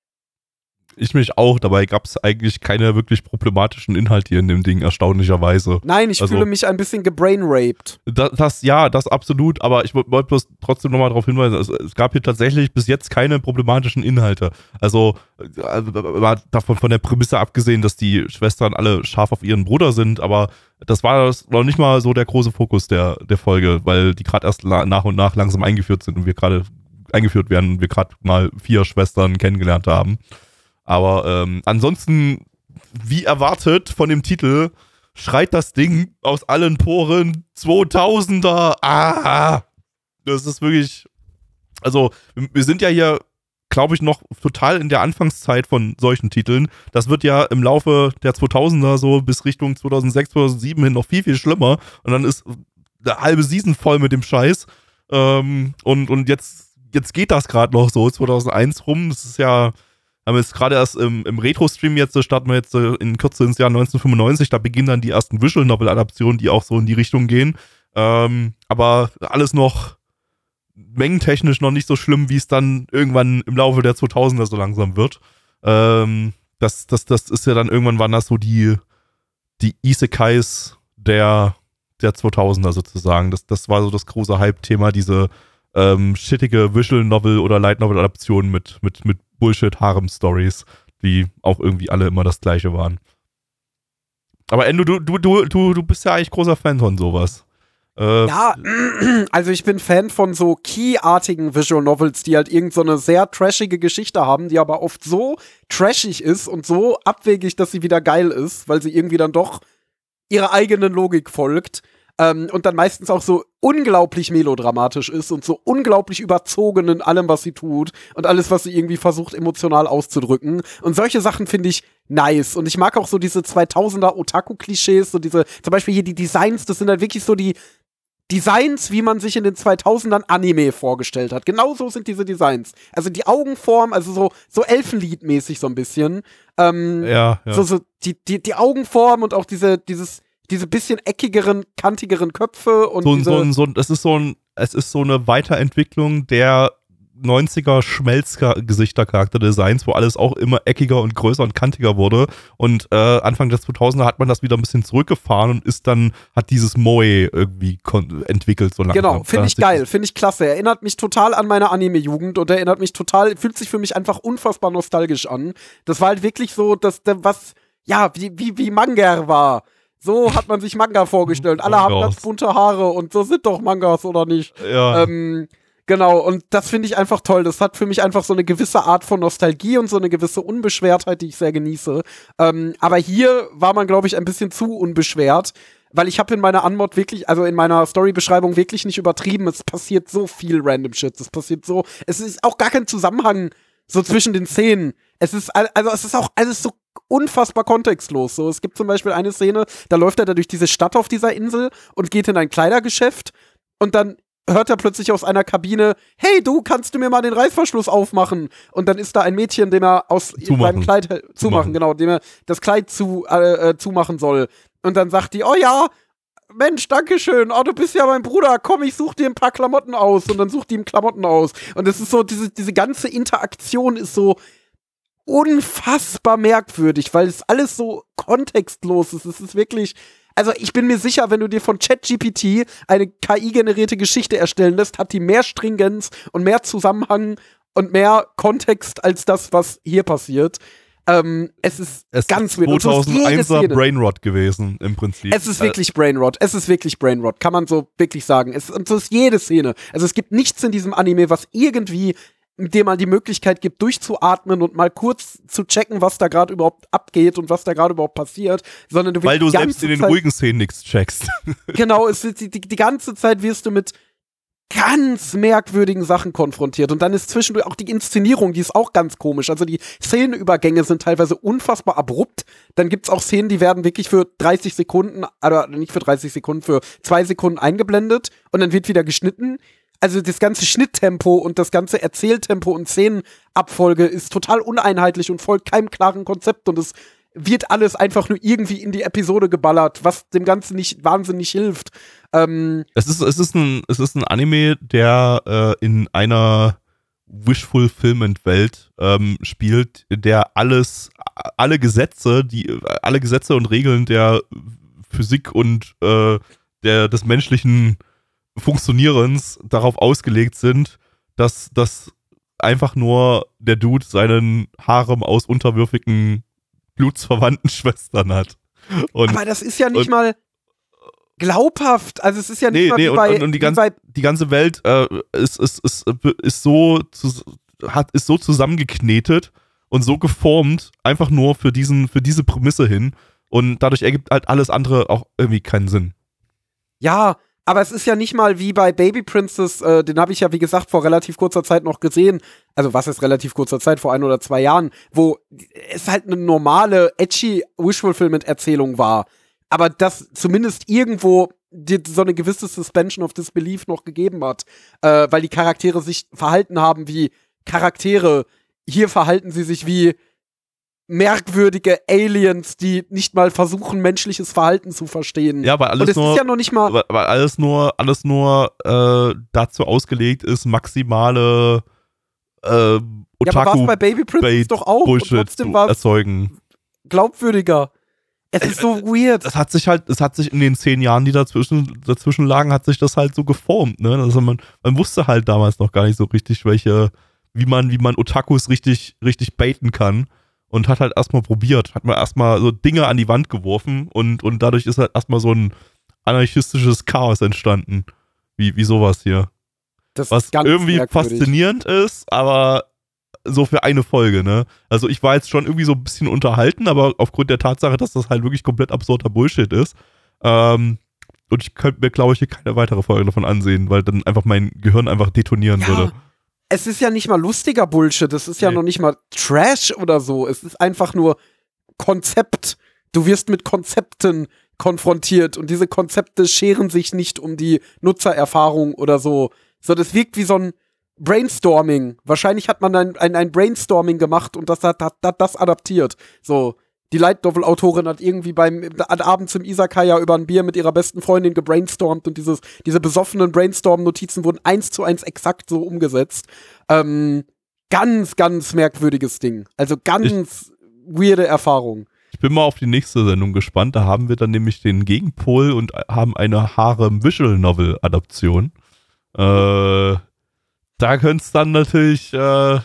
Ich mich auch, dabei gab es eigentlich keine wirklich problematischen Inhalte hier in dem Ding, erstaunlicherweise. Nein, ich fühle mich ein bisschen gebrainraped. Das absolut, aber ich wollte bloß trotzdem nochmal darauf hinweisen, es gab hier tatsächlich bis jetzt keine problematischen Inhalte. Also davon von der Prämisse abgesehen, dass die Schwestern alle scharf auf ihren Bruder sind, aber das war noch nicht mal so der große Fokus der Folge, weil die gerade erst nach und nach langsam eingeführt sind und wir gerade eingeführt werden und wir gerade mal 4 Schwestern kennengelernt haben. Aber ansonsten, wie erwartet von dem Titel, schreit das Ding aus allen Poren 2000er. Das ist wirklich, also wir sind ja hier, glaube ich, noch total in der Anfangszeit von solchen Titeln. Das wird ja im Laufe der 2000er so bis Richtung 2006, 2007 hin noch viel, viel schlimmer. Und dann ist eine halbe Season voll mit dem Scheiß. Und jetzt geht das gerade noch so 2001 rum. Das ist ja... haben wir jetzt gerade erst im Retro-Stream starten wir jetzt in Kürze ins Jahr 1995, da beginnen dann die ersten Visual-Novel-Adaptionen, die auch so in die Richtung gehen. Aber alles noch mengentechnisch noch nicht so schlimm, wie es dann irgendwann im Laufe der 2000er so langsam wird. Das ist ja dann irgendwann waren das so die Isekais der 2000er sozusagen. Das war so das große Hype-Thema, diese shittige Visual-Novel- oder Light-Novel-Adaptionen mit Bullshit-Harem-Stories, die auch irgendwie alle immer das Gleiche waren. Aber Endo, du bist ja eigentlich großer Fan von sowas. Ja, also ich bin Fan von so Key-artigen Visual Novels, die halt irgend so eine sehr trashige Geschichte haben, die aber oft so trashig ist und so abwegig, dass sie wieder geil ist, weil sie irgendwie dann doch ihrer eigenen Logik folgt. Und dann meistens auch so unglaublich melodramatisch ist und so unglaublich überzogen in allem, was sie tut und alles, was sie irgendwie versucht, emotional auszudrücken. Und solche Sachen finde ich nice. Und ich mag auch so diese 2000er Otaku-Klischees, so diese, zum Beispiel hier die Designs, das sind halt wirklich so die Designs, wie man sich in den 2000ern Anime vorgestellt hat. Genauso sind diese Designs. Also die Augenform, also so Elfenlied-mäßig so ein bisschen. Ja. So die Augenform und auch diese bisschen eckigeren, kantigeren Köpfe und es ist so eine Weiterentwicklung der 90er Schmelzgesichter-Charakterdesigns, wo alles auch immer eckiger und größer und kantiger wurde. Und Anfang der 2000er hat man das wieder ein bisschen zurückgefahren und hat dieses Moe irgendwie entwickelt so langsam. Genau, finde ich geil, finde ich klasse. Erinnert mich total an meine Anime-Jugend und fühlt sich für mich einfach unfassbar nostalgisch an. Das war halt wirklich so, wie Manga war. So hat man sich Manga vorgestellt. Alle haben ganz bunte Haare und so sind doch Mangas, oder nicht? Ja. Genau, und das finde ich einfach toll. Das hat für mich einfach so eine gewisse Art von Nostalgie und so eine gewisse Unbeschwertheit, die ich sehr genieße. Aber hier war man, glaube ich, ein bisschen zu unbeschwert, weil ich habe in meiner Anmod wirklich, also in meiner Storybeschreibung wirklich nicht übertrieben. Es passiert so viel random Shit. Es ist auch gar kein Zusammenhang so zwischen den Szenen. Es ist auch alles so unfassbar kontextlos. So, es gibt zum Beispiel eine Szene, da läuft er da durch diese Stadt auf dieser Insel und geht in ein Kleidergeschäft und dann hört er plötzlich aus einer Kabine, hey, du, kannst du mir mal den Reißverschluss aufmachen? Und dann ist da ein Mädchen, dem er aus seinem Kleid genau, dem er das Kleid zumachen soll. Und dann sagt die, oh ja, Mensch, dankeschön, oh, du bist ja mein Bruder, komm, ich such dir ein paar Klamotten aus. Und dann sucht die ihm Klamotten aus. Und es ist so, diese ganze Interaktion ist so unfassbar merkwürdig, weil es alles so kontextlos ist. Es ist wirklich, also ich bin mir sicher, wenn du dir von ChatGPT eine KI-generierte Geschichte erstellen lässt, hat die mehr Stringenz und mehr Zusammenhang und mehr Kontext als das, was hier passiert. Es ist ganz weird. 2001er Brainrot gewesen, im Prinzip. Es ist wirklich Brainrot. Kann man so wirklich sagen. So ist jede Szene. Also es gibt nichts in diesem Anime, was irgendwie dir mal die Möglichkeit gibt, durchzuatmen und mal kurz zu checken, was da gerade überhaupt abgeht und was da gerade überhaupt passiert, sondern du wirst Weil du die ganze selbst in den Zeit, ruhigen Szenen nichts checkst. genau, es ist die ganze Zeit wirst du mit ganz merkwürdigen Sachen konfrontiert. Und dann ist zwischendurch auch die Inszenierung, die ist auch ganz komisch. Also die Szenenübergänge sind teilweise unfassbar abrupt. Dann gibt's auch Szenen, die werden wirklich für 30 Sekunden, oder nicht für 30 Sekunden, für 2 Sekunden eingeblendet und dann wird wieder geschnitten. Also das ganze Schnitttempo und das ganze Erzähltempo und Szenenabfolge ist total uneinheitlich und folgt keinem klaren Konzept und es wird alles einfach nur irgendwie in die Episode geballert, was dem Ganzen nicht wahnsinnig hilft. Es ist ein Anime, der in einer Wish-Fulfillment-Welt spielt, in der alle Gesetze und Regeln der Physik und des menschlichen Funktionierens darauf ausgelegt sind, dass einfach nur der Dude seinen Harem aus unterwürfigen blutsverwandten Schwestern hat. Aber das ist ja nicht mal glaubhaft. Also es ist ja nicht mal die ganze Welt ist so zusammengeknetet und so geformt, einfach nur für diese Prämisse hin. Und dadurch ergibt halt alles andere auch irgendwie keinen Sinn. Ja, aber es ist ja nicht mal wie bei Baby Princess, den habe ich ja, wie gesagt, vor relativ kurzer Zeit noch gesehen. Also was ist relativ kurzer Zeit, vor 1 oder 2 Jahren, wo es halt eine normale, edgy Wish-Fulfillment-Erzählung war. Aber das zumindest irgendwo so eine gewisse Suspension of Disbelief noch gegeben hat. Weil die Charaktere sich verhalten haben wie Charaktere. Hier verhalten sie sich wie merkwürdige Aliens, die nicht mal versuchen, menschliches Verhalten zu verstehen. Ja, weil alles ist ja noch nicht mal, weil alles nur dazu ausgelegt ist, maximale Otaku ja, aber war's bei Baby Princess doch auch Bullshit und trotzdem war erzeugen. Glaubwürdiger. Es ist so weird. Es hat sich in den 10 Jahren, die dazwischen lagen, hat sich das halt so geformt, ne? Also man wusste halt damals noch gar nicht so richtig, wie man Otakus richtig baiten kann. Und hat halt erstmal probiert, hat man erstmal so Dinge an die Wand geworfen und dadurch ist halt erstmal so ein anarchistisches Chaos entstanden. Wie sowas hier. Das was ist ganz irgendwie merkwürdig. Faszinierend ist, aber so für eine Folge, ne? Also ich war jetzt schon irgendwie so ein bisschen unterhalten, aber aufgrund der Tatsache, dass das halt wirklich komplett absurder Bullshit ist, und ich könnte mir, glaube ich, hier keine weitere Folge davon ansehen, weil dann einfach mein Gehirn einfach detonieren würde. Es ist ja nicht mal lustiger Bullshit, es ist ja noch nicht mal Trash oder so, es ist einfach nur Konzept. Du wirst mit Konzepten konfrontiert und diese Konzepte scheren sich nicht um die Nutzererfahrung oder so. So, das wirkt wie so ein Brainstorming. Wahrscheinlich hat man ein Brainstorming gemacht und das hat das adaptiert. So, die Light Novel Autorin hat irgendwie abends im Izakaya über ein Bier mit ihrer besten Freundin gebrainstormt und diese besoffenen Brainstorm-Notizen wurden 1:1 exakt so umgesetzt. Ganz, ganz merkwürdiges Ding. Also ganz weirde Erfahrung. Ich bin mal auf die nächste Sendung gespannt. Da haben wir dann nämlich den Gegenpol und haben eine Harem-Visual-Novel-Adaption. Da könnte es dann natürlich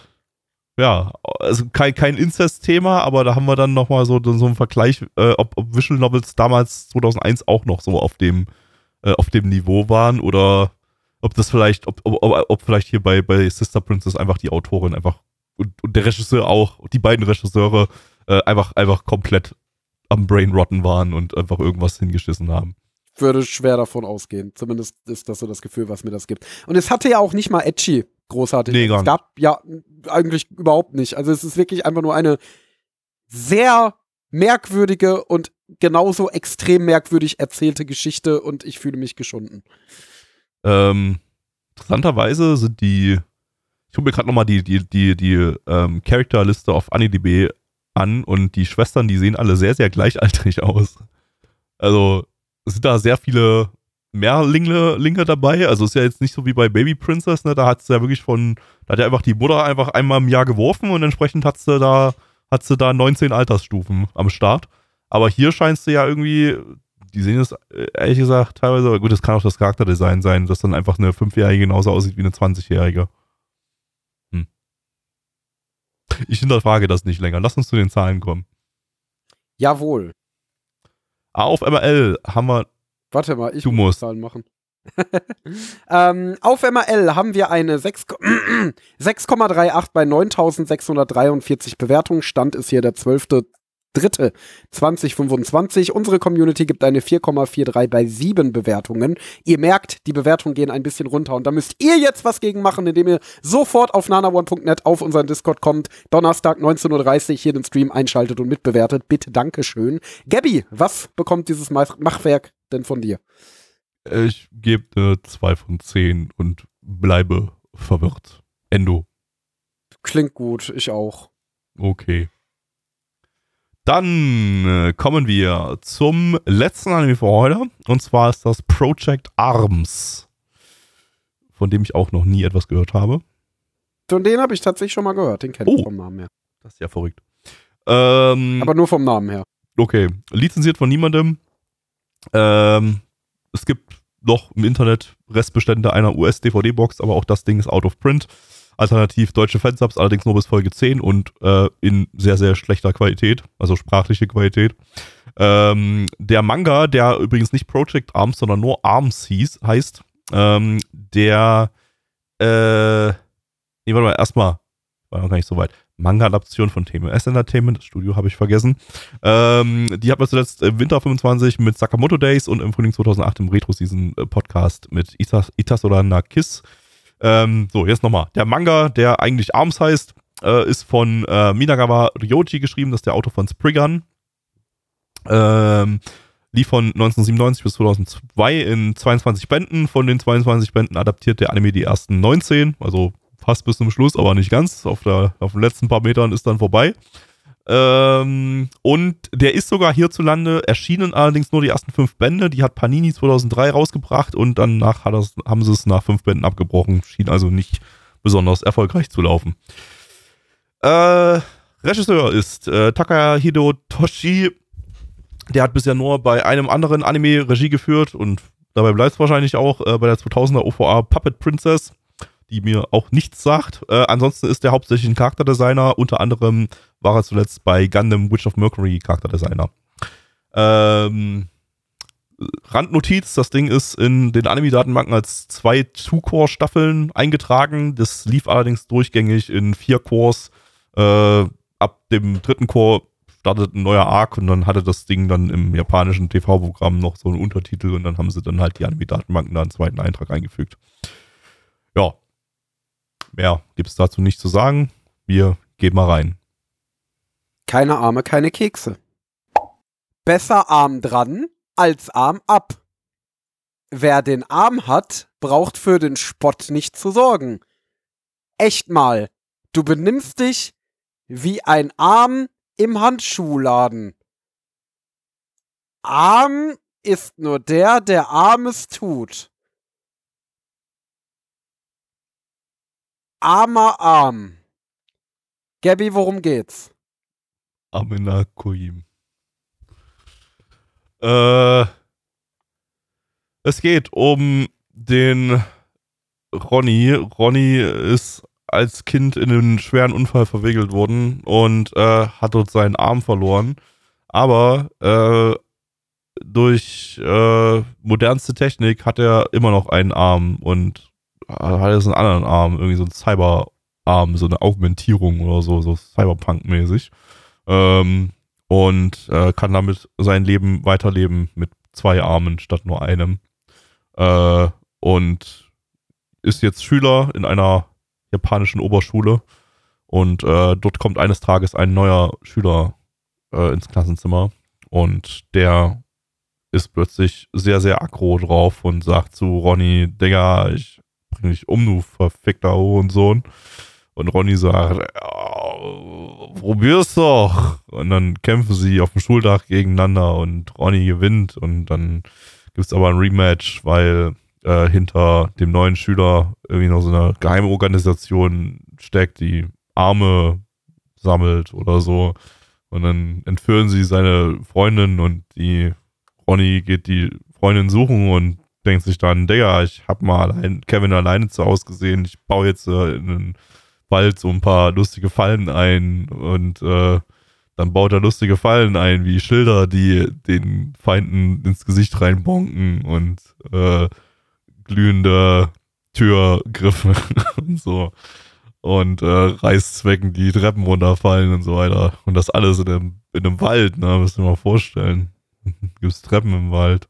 also kein Inzest-Thema, aber da haben wir dann nochmal so einen Vergleich, ob Visual Novels damals 2001 auch noch so auf dem Niveau waren oder ob das vielleicht, ob vielleicht hier bei Sister Princess einfach die Autorin einfach und der Regisseur auch, die beiden Regisseure einfach komplett am Brainrotten waren und einfach irgendwas hingeschissen haben. Würde schwer davon ausgehen. Zumindest ist das so das Gefühl, was mir das gibt. Und es hatte ja auch nicht mal edgy großartig. Nee, gar nicht. Es gab ja eigentlich überhaupt nicht. Also es ist wirklich einfach nur eine sehr merkwürdige und genauso extrem merkwürdig erzählte Geschichte und ich fühle mich geschunden. Interessanterweise sind ich gucke mir gerade nochmal die Charakterliste auf AniDB an und die Schwestern, die sehen alle sehr, sehr gleichaltrig aus. Also es sind da sehr viele Mehrlinge dabei. Also es ist ja jetzt nicht so wie bei Baby Princess, ne? Da hat es ja wirklich da hat ja einfach die Mutter einfach einmal im Jahr geworfen und entsprechend hat sie da 19 Altersstufen am Start. Aber hier scheinst du ja irgendwie, die sehen es ehrlich gesagt teilweise, aber gut, das kann auch das Charakterdesign sein, dass dann einfach eine 5-Jährige genauso aussieht wie eine 20-Jährige. Ich hinterfrage das nicht länger. Lass uns zu den Zahlen kommen. Jawohl. Auf MRL haben wir. Warte mal, ich muss Zahlen machen. Auf MRL haben wir eine 6,38 bei 9.643 Bewertungen. Stand ist hier der 12.03.2025. Unsere Community gibt eine 4,43 bei 7 Bewertungen. Ihr merkt, die Bewertungen gehen ein bisschen runter und da müsst ihr jetzt was gegen machen, indem ihr sofort auf nanaone.net auf unseren Discord kommt, Donnerstag 19.30 Uhr hier den Stream einschaltet und mitbewertet. Bitte, Dankeschön. Gabby, was bekommt dieses Machwerk denn von dir? Ich gebe eine 2 von 10 und bleibe verwirrt. Endo. Klingt gut, ich auch. Okay. Dann kommen wir zum letzten Anime für heute. Und zwar ist das Project Arms. Von dem ich auch noch nie etwas gehört habe. Von denen habe ich tatsächlich schon mal gehört. Den kenne ich vom Namen her. Das ist ja verrückt. Aber nur vom Namen her. Okay. Lizenziert von niemandem. Es gibt noch im Internet Restbestände einer US-DVD-Box, aber auch das Ding ist out of print. Alternativ deutsche Fansubs, allerdings nur bis Folge 10 und in sehr, sehr schlechter Qualität, also sprachliche Qualität. Der Manga, der übrigens nicht Project Arms, sondern nur Arms heißt, warte mal, erstmal, war noch gar nicht so weit. Manga-Adaption von TMS Entertainment, das Studio habe ich vergessen. Die hat man zuletzt im Winter 25 mit Sakamoto Days und im Frühling 2008 im Retro-Season-Podcast mit Itasura Nakis. So, jetzt nochmal. Der Manga, der eigentlich Arms heißt, ist von Minagawa Ryoji geschrieben, das ist der Autor von Spriggan. Lief von 1997 bis 2002 in 22 Bänden. Von den 22 Bänden adaptiert der Anime die ersten 19, also fast bis zum Schluss, aber nicht ganz. Auf den letzten paar Metern ist dann vorbei. Und der ist sogar hierzulande erschienen, allerdings nur die ersten 5 Bände. Die hat Panini 2003 rausgebracht und danach haben sie es nach 5 Bänden abgebrochen. Schien also nicht besonders erfolgreich zu laufen. Regisseur ist Takahiro Toshi. Der hat bisher nur bei einem anderen Anime Regie geführt und dabei bleibt es wahrscheinlich auch bei der 2000er OVA Puppet Princess, die mir auch nichts sagt. Ansonsten ist er hauptsächlich ein Charakterdesigner. Unter anderem war er zuletzt bei Gundam Witch of Mercury Charakterdesigner. Randnotiz, das Ding ist in den Anime-Datenbanken als 2 Two-Core-Staffeln eingetragen. Das lief allerdings durchgängig in 4 Cores. Ab dem 3. Core startet ein neuer Arc und dann hatte das Ding dann im japanischen TV-Programm noch so einen Untertitel und dann haben sie dann halt die Anime-Datenbanken da einen zweiten Eintrag eingefügt. Ja. Mehr gibt es dazu nicht zu sagen. Wir gehen mal rein. Keine Arme, keine Kekse. Besser Arm dran als Arm ab. Wer den Arm hat, braucht für den Spott nicht zu sorgen. Echt mal, du benimmst dich wie ein Arm im Handschuhladen. Arm ist nur der Armes tut. Armer Arm. Gabby, worum geht's? Amena Koim. Es geht um den Ronny. Ronny ist als Kind in einen schweren Unfall verwickelt worden und hat dort seinen Arm verloren. Aber durch modernste Technik hat er immer noch einen Arm und hat jetzt einen anderen Arm, irgendwie so einen Cyberarm, so eine Augmentierung oder so Cyberpunk-mäßig. Und kann damit sein Leben weiterleben mit 2 Armen statt nur einem. Und ist jetzt Schüler in einer japanischen Oberschule und dort kommt eines Tages ein neuer Schüler ins Klassenzimmer und der ist plötzlich sehr, sehr aggro drauf und sagt zu Ronny, Digga, ich bring dich um, du verfickter Hurensohn. Und Ronny sagt, probier's doch. Und dann kämpfen sie auf dem Schuldach gegeneinander und Ronny gewinnt und dann gibt's aber ein Rematch, weil hinter dem neuen Schüler irgendwie noch so eine geheime Organisation steckt, die Arme sammelt oder so. Und dann entführen sie seine Freundin und die Ronny geht die Freundin suchen und denkt sich dann, Digga, ich hab mal Kevin alleine zu Hause gesehen, ich baue jetzt in den Wald so ein paar lustige Fallen ein und dann baut er lustige Fallen ein, wie Schilder, die den Feinden ins Gesicht reinbonken und glühende Türgriffe und so. Und Reißzwecken, die Treppen runterfallen und so weiter. Und das alles in einem Wald, ne? Müsst ihr mal vorstellen. Gibt's Treppen im Wald.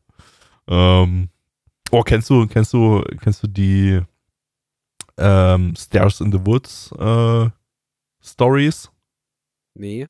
Kennst du die Stairs in the Woods Stories? Nee.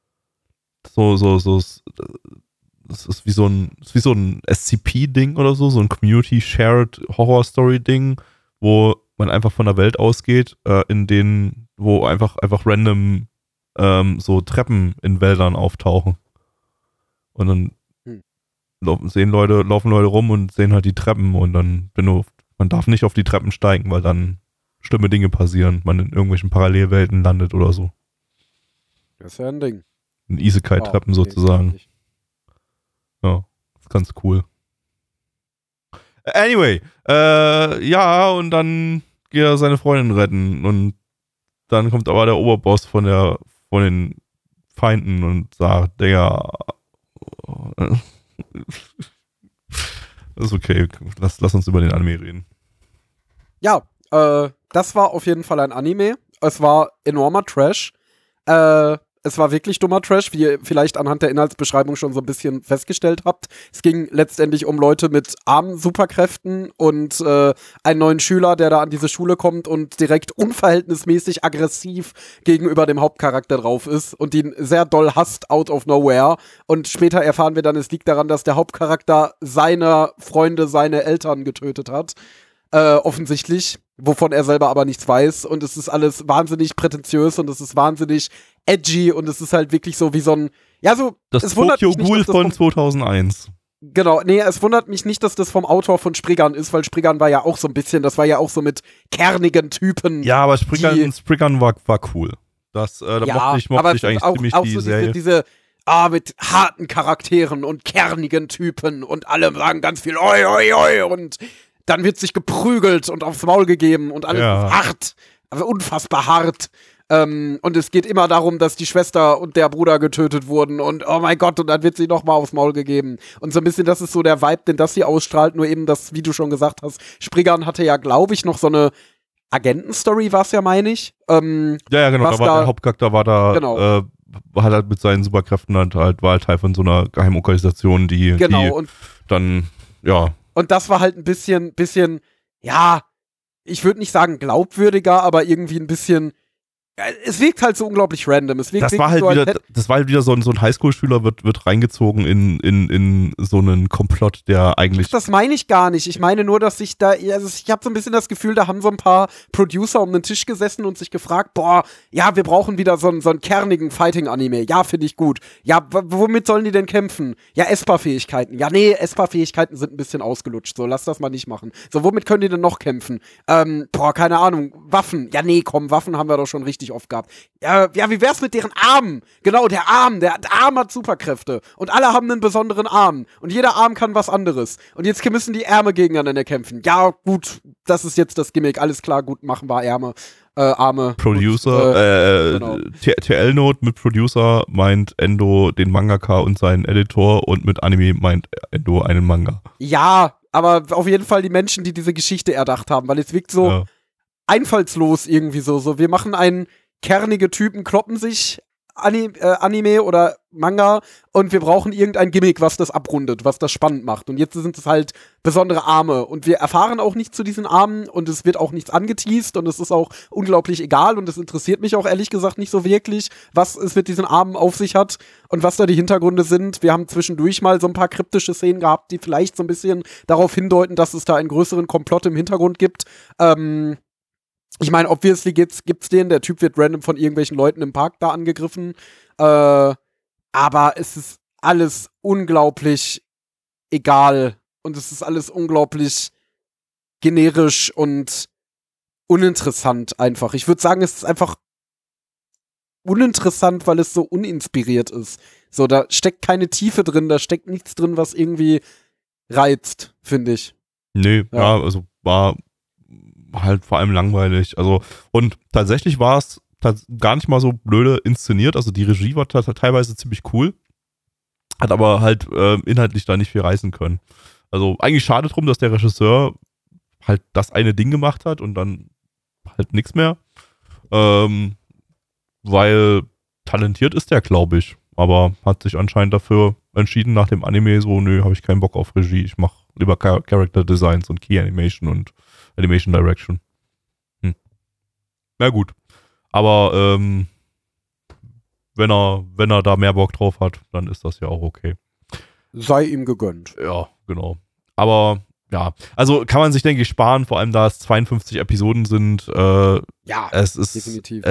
Das ist wie so ein SCP-Ding oder so ein Community-Shared Horror-Story-Ding, wo man einfach von der Welt ausgeht, wo einfach random so Treppen in Wäldern auftauchen. Und dann laufen Leute rum und sehen halt die Treppen und dann, man darf nicht auf die Treppen steigen, weil dann schlimme Dinge passieren, man in irgendwelchen Parallelwelten landet oder so. Das ist ja ein Ding. In Isekai-Treppen sozusagen. Ja, das ist ganz cool. Anyway, und dann geht er seine Freundin retten und dann kommt aber der Oberboss von den Feinden und sagt, Digga, das ist okay, lass uns über den Anime reden. Ja, das war auf jeden Fall ein Anime. Es war enormer Trash. Es war wirklich dummer Trash, wie ihr vielleicht anhand der Inhaltsbeschreibung schon so ein bisschen festgestellt habt. Es ging letztendlich um Leute mit Arm-Superkräften und einen neuen Schüler, der da an diese Schule kommt und direkt unverhältnismäßig aggressiv gegenüber dem Hauptcharakter drauf ist und ihn sehr doll hasst out of nowhere. Und später erfahren wir dann, es liegt daran, dass der Hauptcharakter seine Freunde, seine Eltern getötet hat. Offensichtlich, wovon er selber aber nichts weiß. Und es ist alles wahnsinnig prätentiös und es ist wahnsinnig edgy und es ist halt wirklich so wie so ein, ja so, das es wundert Tokyo mich Ghoul nicht, von 2001. Genau, nee, es wundert mich nicht, dass das vom Autor von Spriggan ist, weil Spriggan war ja auch so ein bisschen, das war ja auch so mit kernigen Typen. Ja, aber Spriggan war cool. Das, mochte ich eigentlich auch, ziemlich auch die so Serie. diese mit harten Charakteren und kernigen Typen und alle sagen ganz viel oi, oi, oi und dann wird sich geprügelt und aufs Maul gegeben und alles ist hart, also unfassbar hart. Und es geht immer darum, dass die Schwester und der Bruder getötet wurden und oh mein Gott, und dann wird sie nochmal aufs Maul gegeben. Und so ein bisschen, das ist so der Vibe, den das hier ausstrahlt, nur eben das, wie du schon gesagt hast, Spriggan hatte ja, glaube ich, noch so eine Agentenstory, war es ja, meine ich. Ja, genau, der Hauptcharakter war da, genau. Hat halt mit seinen Superkräften war halt Teil von so einer Geheimorganisation, die und dann, ja. Und das war halt ein bisschen, ja, ich würde nicht sagen glaubwürdiger, aber irgendwie ein bisschen, es wirkt halt so unglaublich random. Das war halt wieder so ein Highschool-Schüler wird reingezogen in so einen Komplott, der eigentlich... Das meine ich gar nicht. Ich meine nur, dass ich habe so ein bisschen das Gefühl, da haben so ein paar Producer um den Tisch gesessen und sich gefragt, boah, ja, wir brauchen wieder so einen kernigen Fighting-Anime. Ja, finde ich gut. Ja, womit sollen die denn kämpfen? Ja, Esper-Fähigkeiten. Ja, nee, Esper-Fähigkeiten sind ein bisschen ausgelutscht. So, lass das mal nicht machen. So, womit können die denn noch kämpfen? Keine Ahnung. Waffen. Ja, nee, komm, Waffen haben wir doch schon richtig oft gehabt. Ja, wie wär's mit deren Armen? Genau, der Arm hat Superkräfte. Und alle haben einen besonderen Arm. Und jeder Arm kann was anderes. Und jetzt müssen die Arme gegeneinander kämpfen. Ja, gut, das ist jetzt das Gimmick. Alles klar, gut, machen wir Arme. Producer, genau. TL-Note mit Producer meint Endo den Mangaka und seinen Editor und mit Anime meint Endo einen Manga. Ja, aber auf jeden Fall die Menschen, die diese Geschichte erdacht haben, weil es wirkt so einfallslos irgendwie so. Wir machen kernige Typen kloppen sich Anime oder Manga und wir brauchen irgendein Gimmick, was das abrundet, was das spannend macht. Und jetzt sind es halt besondere Arme und wir erfahren auch nichts zu diesen Armen und es wird auch nichts angeteast und es ist auch unglaublich egal und es interessiert mich auch ehrlich gesagt nicht so wirklich, was es mit diesen Armen auf sich hat und was da die Hintergründe sind. Wir haben zwischendurch mal so ein paar kryptische Szenen gehabt, die vielleicht so ein bisschen darauf hindeuten, dass es da einen größeren Komplott im Hintergrund gibt. Ich meine, obviously gibt's den, der Typ wird random von irgendwelchen Leuten im Park da angegriffen, aber es ist alles unglaublich egal und es ist alles unglaublich generisch und uninteressant einfach. Ich würde sagen, es ist einfach uninteressant, weil es so uninspiriert ist. So, da steckt keine Tiefe drin, da steckt nichts drin, was irgendwie reizt, finde ich. Nee, ja, also war halt vor allem langweilig. Also, und tatsächlich war es gar nicht mal so blöde inszeniert. Also die Regie war teilweise ziemlich cool. Hat aber halt inhaltlich da nicht viel reißen können. Also eigentlich schade drum, dass der Regisseur halt das eine Ding gemacht hat und dann halt nichts mehr. Weil talentiert ist der, glaube ich. Aber hat sich anscheinend dafür entschieden nach dem Anime so, nö, habe ich keinen Bock auf Regie. Ich mache lieber Character Designs und Key Animation und Animation Direction. Na gut. Aber wenn er da mehr Bock drauf hat, dann ist das ja auch okay. Sei ihm gegönnt. Ja, genau. Aber ja, also kann man sich, denke ich, sparen, vor allem da es 52 Episoden sind. Ja, es ist definitiv.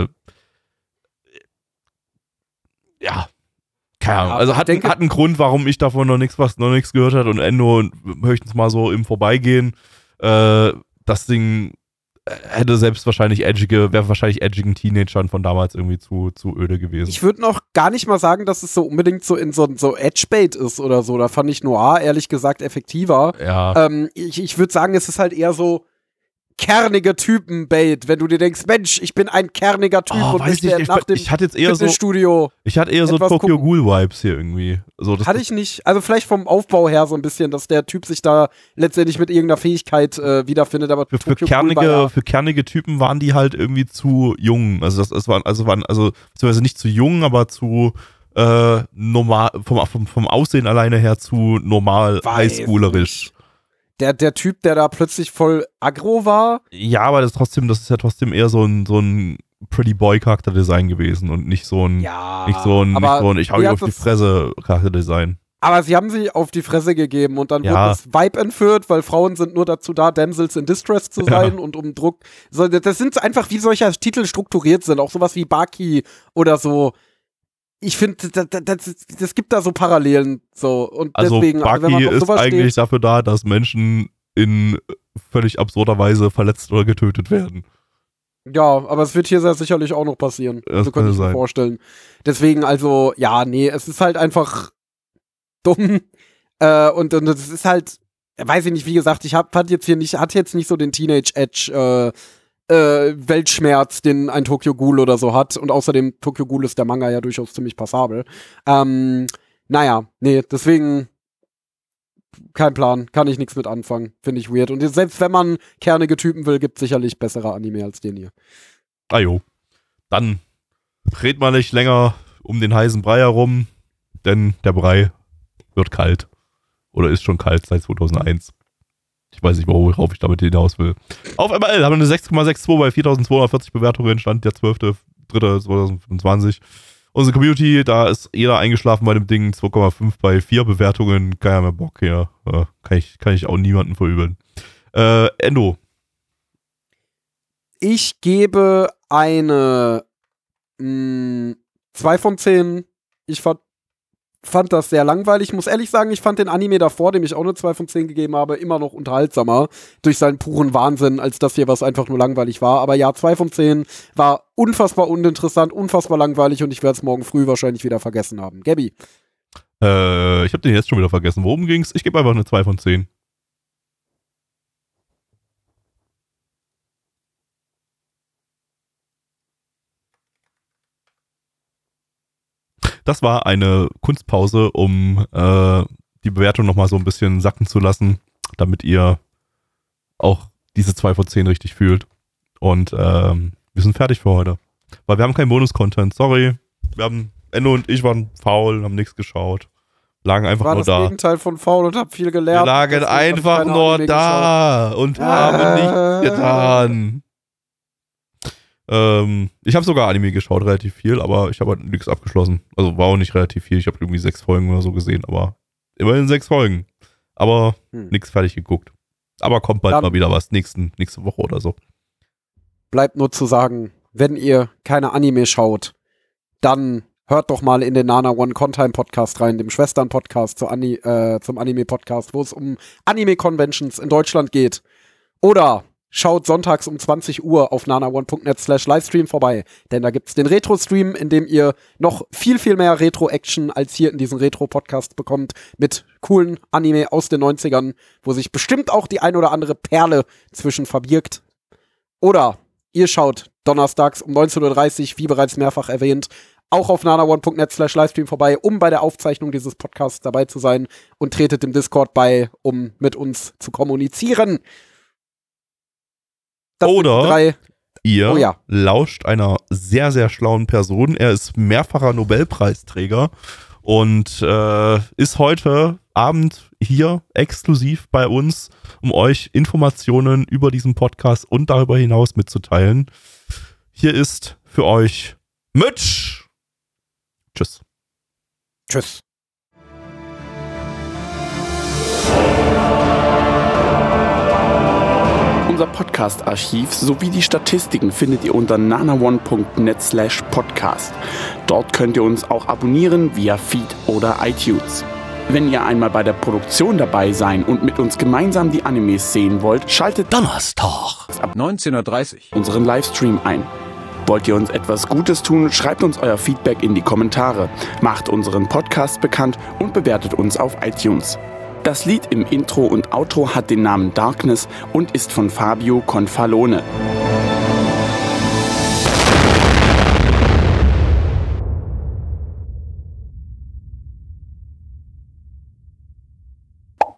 Ja, keine Ahnung. Ja, Also ich hat denke- einen Grund, warum ich davon noch nichts gehört habe und Endo höchstens mal so im Vorbeigehen. Das Ding wäre wahrscheinlich edgigen Teenagern von damals irgendwie zu öde gewesen. Ich würde noch gar nicht mal sagen, dass es so unbedingt so in so Edge-Bait ist oder so. Da fand ich Noir ehrlich gesagt effektiver. Ja. Ich würde sagen, es ist halt eher so kernige Typen-Bait, wenn du dir denkst, Mensch, ich bin ein kerniger Typ und weiß bist nicht, nach dem ich hatte jetzt eher so Fitnessstudio. Tokyo etwas Ghoul-Vibes hier irgendwie. So, das Hatte ich nicht. Also vielleicht vom Aufbau her so ein bisschen, dass der Typ sich da letztendlich mit irgendeiner Fähigkeit wiederfindet, aber für Tokyo Ghoul war ja- kernige Typen waren die halt irgendwie zu jung. Also beziehungsweise nicht zu jung, aber zu normal, vom Aussehen alleine her zu normal highschoolerisch. nicht. Der Typ, der da plötzlich voll aggro war, Ja, aber das ist ja trotzdem eher so ein Pretty Boy Charakterdesign gewesen und nicht so ein ich hau wie dir hat auf die das- Fresse Charakterdesign. aber sie haben sie auf die Fresse gegeben und dann Ja. wurde das Vibe entführt, weil Frauen sind nur dazu da, Damsels in Distress zu sein und um Druck. So, das sind einfach, wie solche Titel strukturiert sind, auch sowas wie Baki oder so. Ich finde, das gibt da so Parallelen so und Also deswegen, wenn Baki man auf ist sowas eigentlich steht, dafür da, dass Menschen in völlig absurder Weise verletzt oder getötet werden. ja, aber es wird hier sehr sicherlich auch noch passieren. Das So kann könnte ich mir sein. vorstellen. Deswegen, also, ja, nee, es ist halt einfach dumm. Und es ist halt, weiß ich nicht, wie gesagt, hat jetzt nicht so den Teenage Edge Weltschmerz, den ein Tokyo Ghoul oder so hat. Und außerdem, Tokyo Ghoul ist der Manga ja durchaus ziemlich passabel. Naja, nee, deswegen kein Plan, kann ich nichts mit anfangen. Finde ich weird. Und selbst wenn man kernige Typen will, gibt es sicherlich bessere Anime als den hier. Ah jo. Dann red mal nicht länger um den heißen Brei herum, denn der Brei wird kalt. Oder ist schon kalt seit 2001. Ich weiß nicht, worauf ich damit hinaus will. Auf MRL haben wir eine 6,62 bei 4240 Bewertungen, Stand der 12.03.2025. Unsere Community, da ist jeder eingeschlafen bei dem Ding, 2,5 bei 4 Bewertungen, keiner mehr Bock hier. Kann ich auch niemanden verübeln. Endo. Ich gebe eine 2 von 10. Ich fand das sehr langweilig. Ich muss ehrlich sagen, ich fand den Anime davor, dem ich auch eine 2 von 10 gegeben habe, immer noch unterhaltsamer durch seinen puren Wahnsinn, als das hier, was einfach nur langweilig war. Aber ja, 2 von 10 war unfassbar uninteressant, unfassbar langweilig und ich werde es morgen früh wahrscheinlich wieder vergessen haben. Gabby. Ich habe den jetzt schon wieder vergessen. Worum ging's? Ich gebe einfach eine 2 von 10. Das war eine Kunstpause, um die Bewertung nochmal so ein bisschen sacken zu lassen, damit ihr auch diese 2 von 10 richtig fühlt. Und wir sind fertig für heute. Weil wir haben keinen Bonus-Content, sorry. Endo und ich waren faul, haben nichts geschaut. Lagen einfach War nur das da. Gegenteil von faul und hab viel Wir gelernt. lagen Deswegen hab ich einfach keine nur Anime da und haben nichts getan. Ich habe sogar Anime geschaut, relativ viel, aber ich habe halt nichts abgeschlossen. Also war auch nicht relativ viel. Ich habe irgendwie 6 Folgen oder so gesehen, aber immerhin 6 Folgen. Aber nichts fertig geguckt. Aber kommt bald Dann mal wieder was, nächste Woche oder so. Bleibt nur zu sagen, wenn ihr keine Anime schaut, dann hört doch mal in den Nana One Contime Podcast rein, dem Schwestern-Podcast zum Anime-Podcast, wo es um Anime-Conventions in Deutschland geht. Oder schaut sonntags um 20 Uhr auf nanaone.net/Livestream vorbei, denn da gibt's den Retro-Stream, in dem ihr noch viel, viel mehr Retro-Action als hier in diesem Retro-Podcast bekommt, mit coolen Anime aus den 90ern, wo sich bestimmt auch die ein oder andere Perle zwischen verbirgt. Oder ihr schaut donnerstags um 19:30 Uhr, wie bereits mehrfach erwähnt, auch auf nanaone.net/Livestream vorbei, um bei der Aufzeichnung dieses Podcasts dabei zu sein und tretet dem Discord bei, um mit uns zu kommunizieren. Oder 3. ihr lauscht einer sehr, sehr schlauen Person. Er ist mehrfacher Nobelpreisträger und ist heute Abend hier exklusiv bei uns, um euch Informationen über diesen Podcast und darüber hinaus mitzuteilen. Hier ist für euch Mitch. Tschüss. Tschüss. Unser Podcast-Archiv sowie die Statistiken findet ihr unter nanaone.net/podcast. Dort könnt ihr uns auch abonnieren via Feed oder iTunes. Wenn ihr einmal bei der Produktion dabei sein und mit uns gemeinsam die Animes sehen wollt, schaltet Donnerstag ab 19:30 unseren Livestream ein. Wollt ihr uns etwas Gutes tun, schreibt uns euer Feedback in die Kommentare, macht unseren Podcast bekannt und bewertet uns auf iTunes. Das Lied im Intro und Outro hat den Namen Darkness und ist von Fabio Confalone.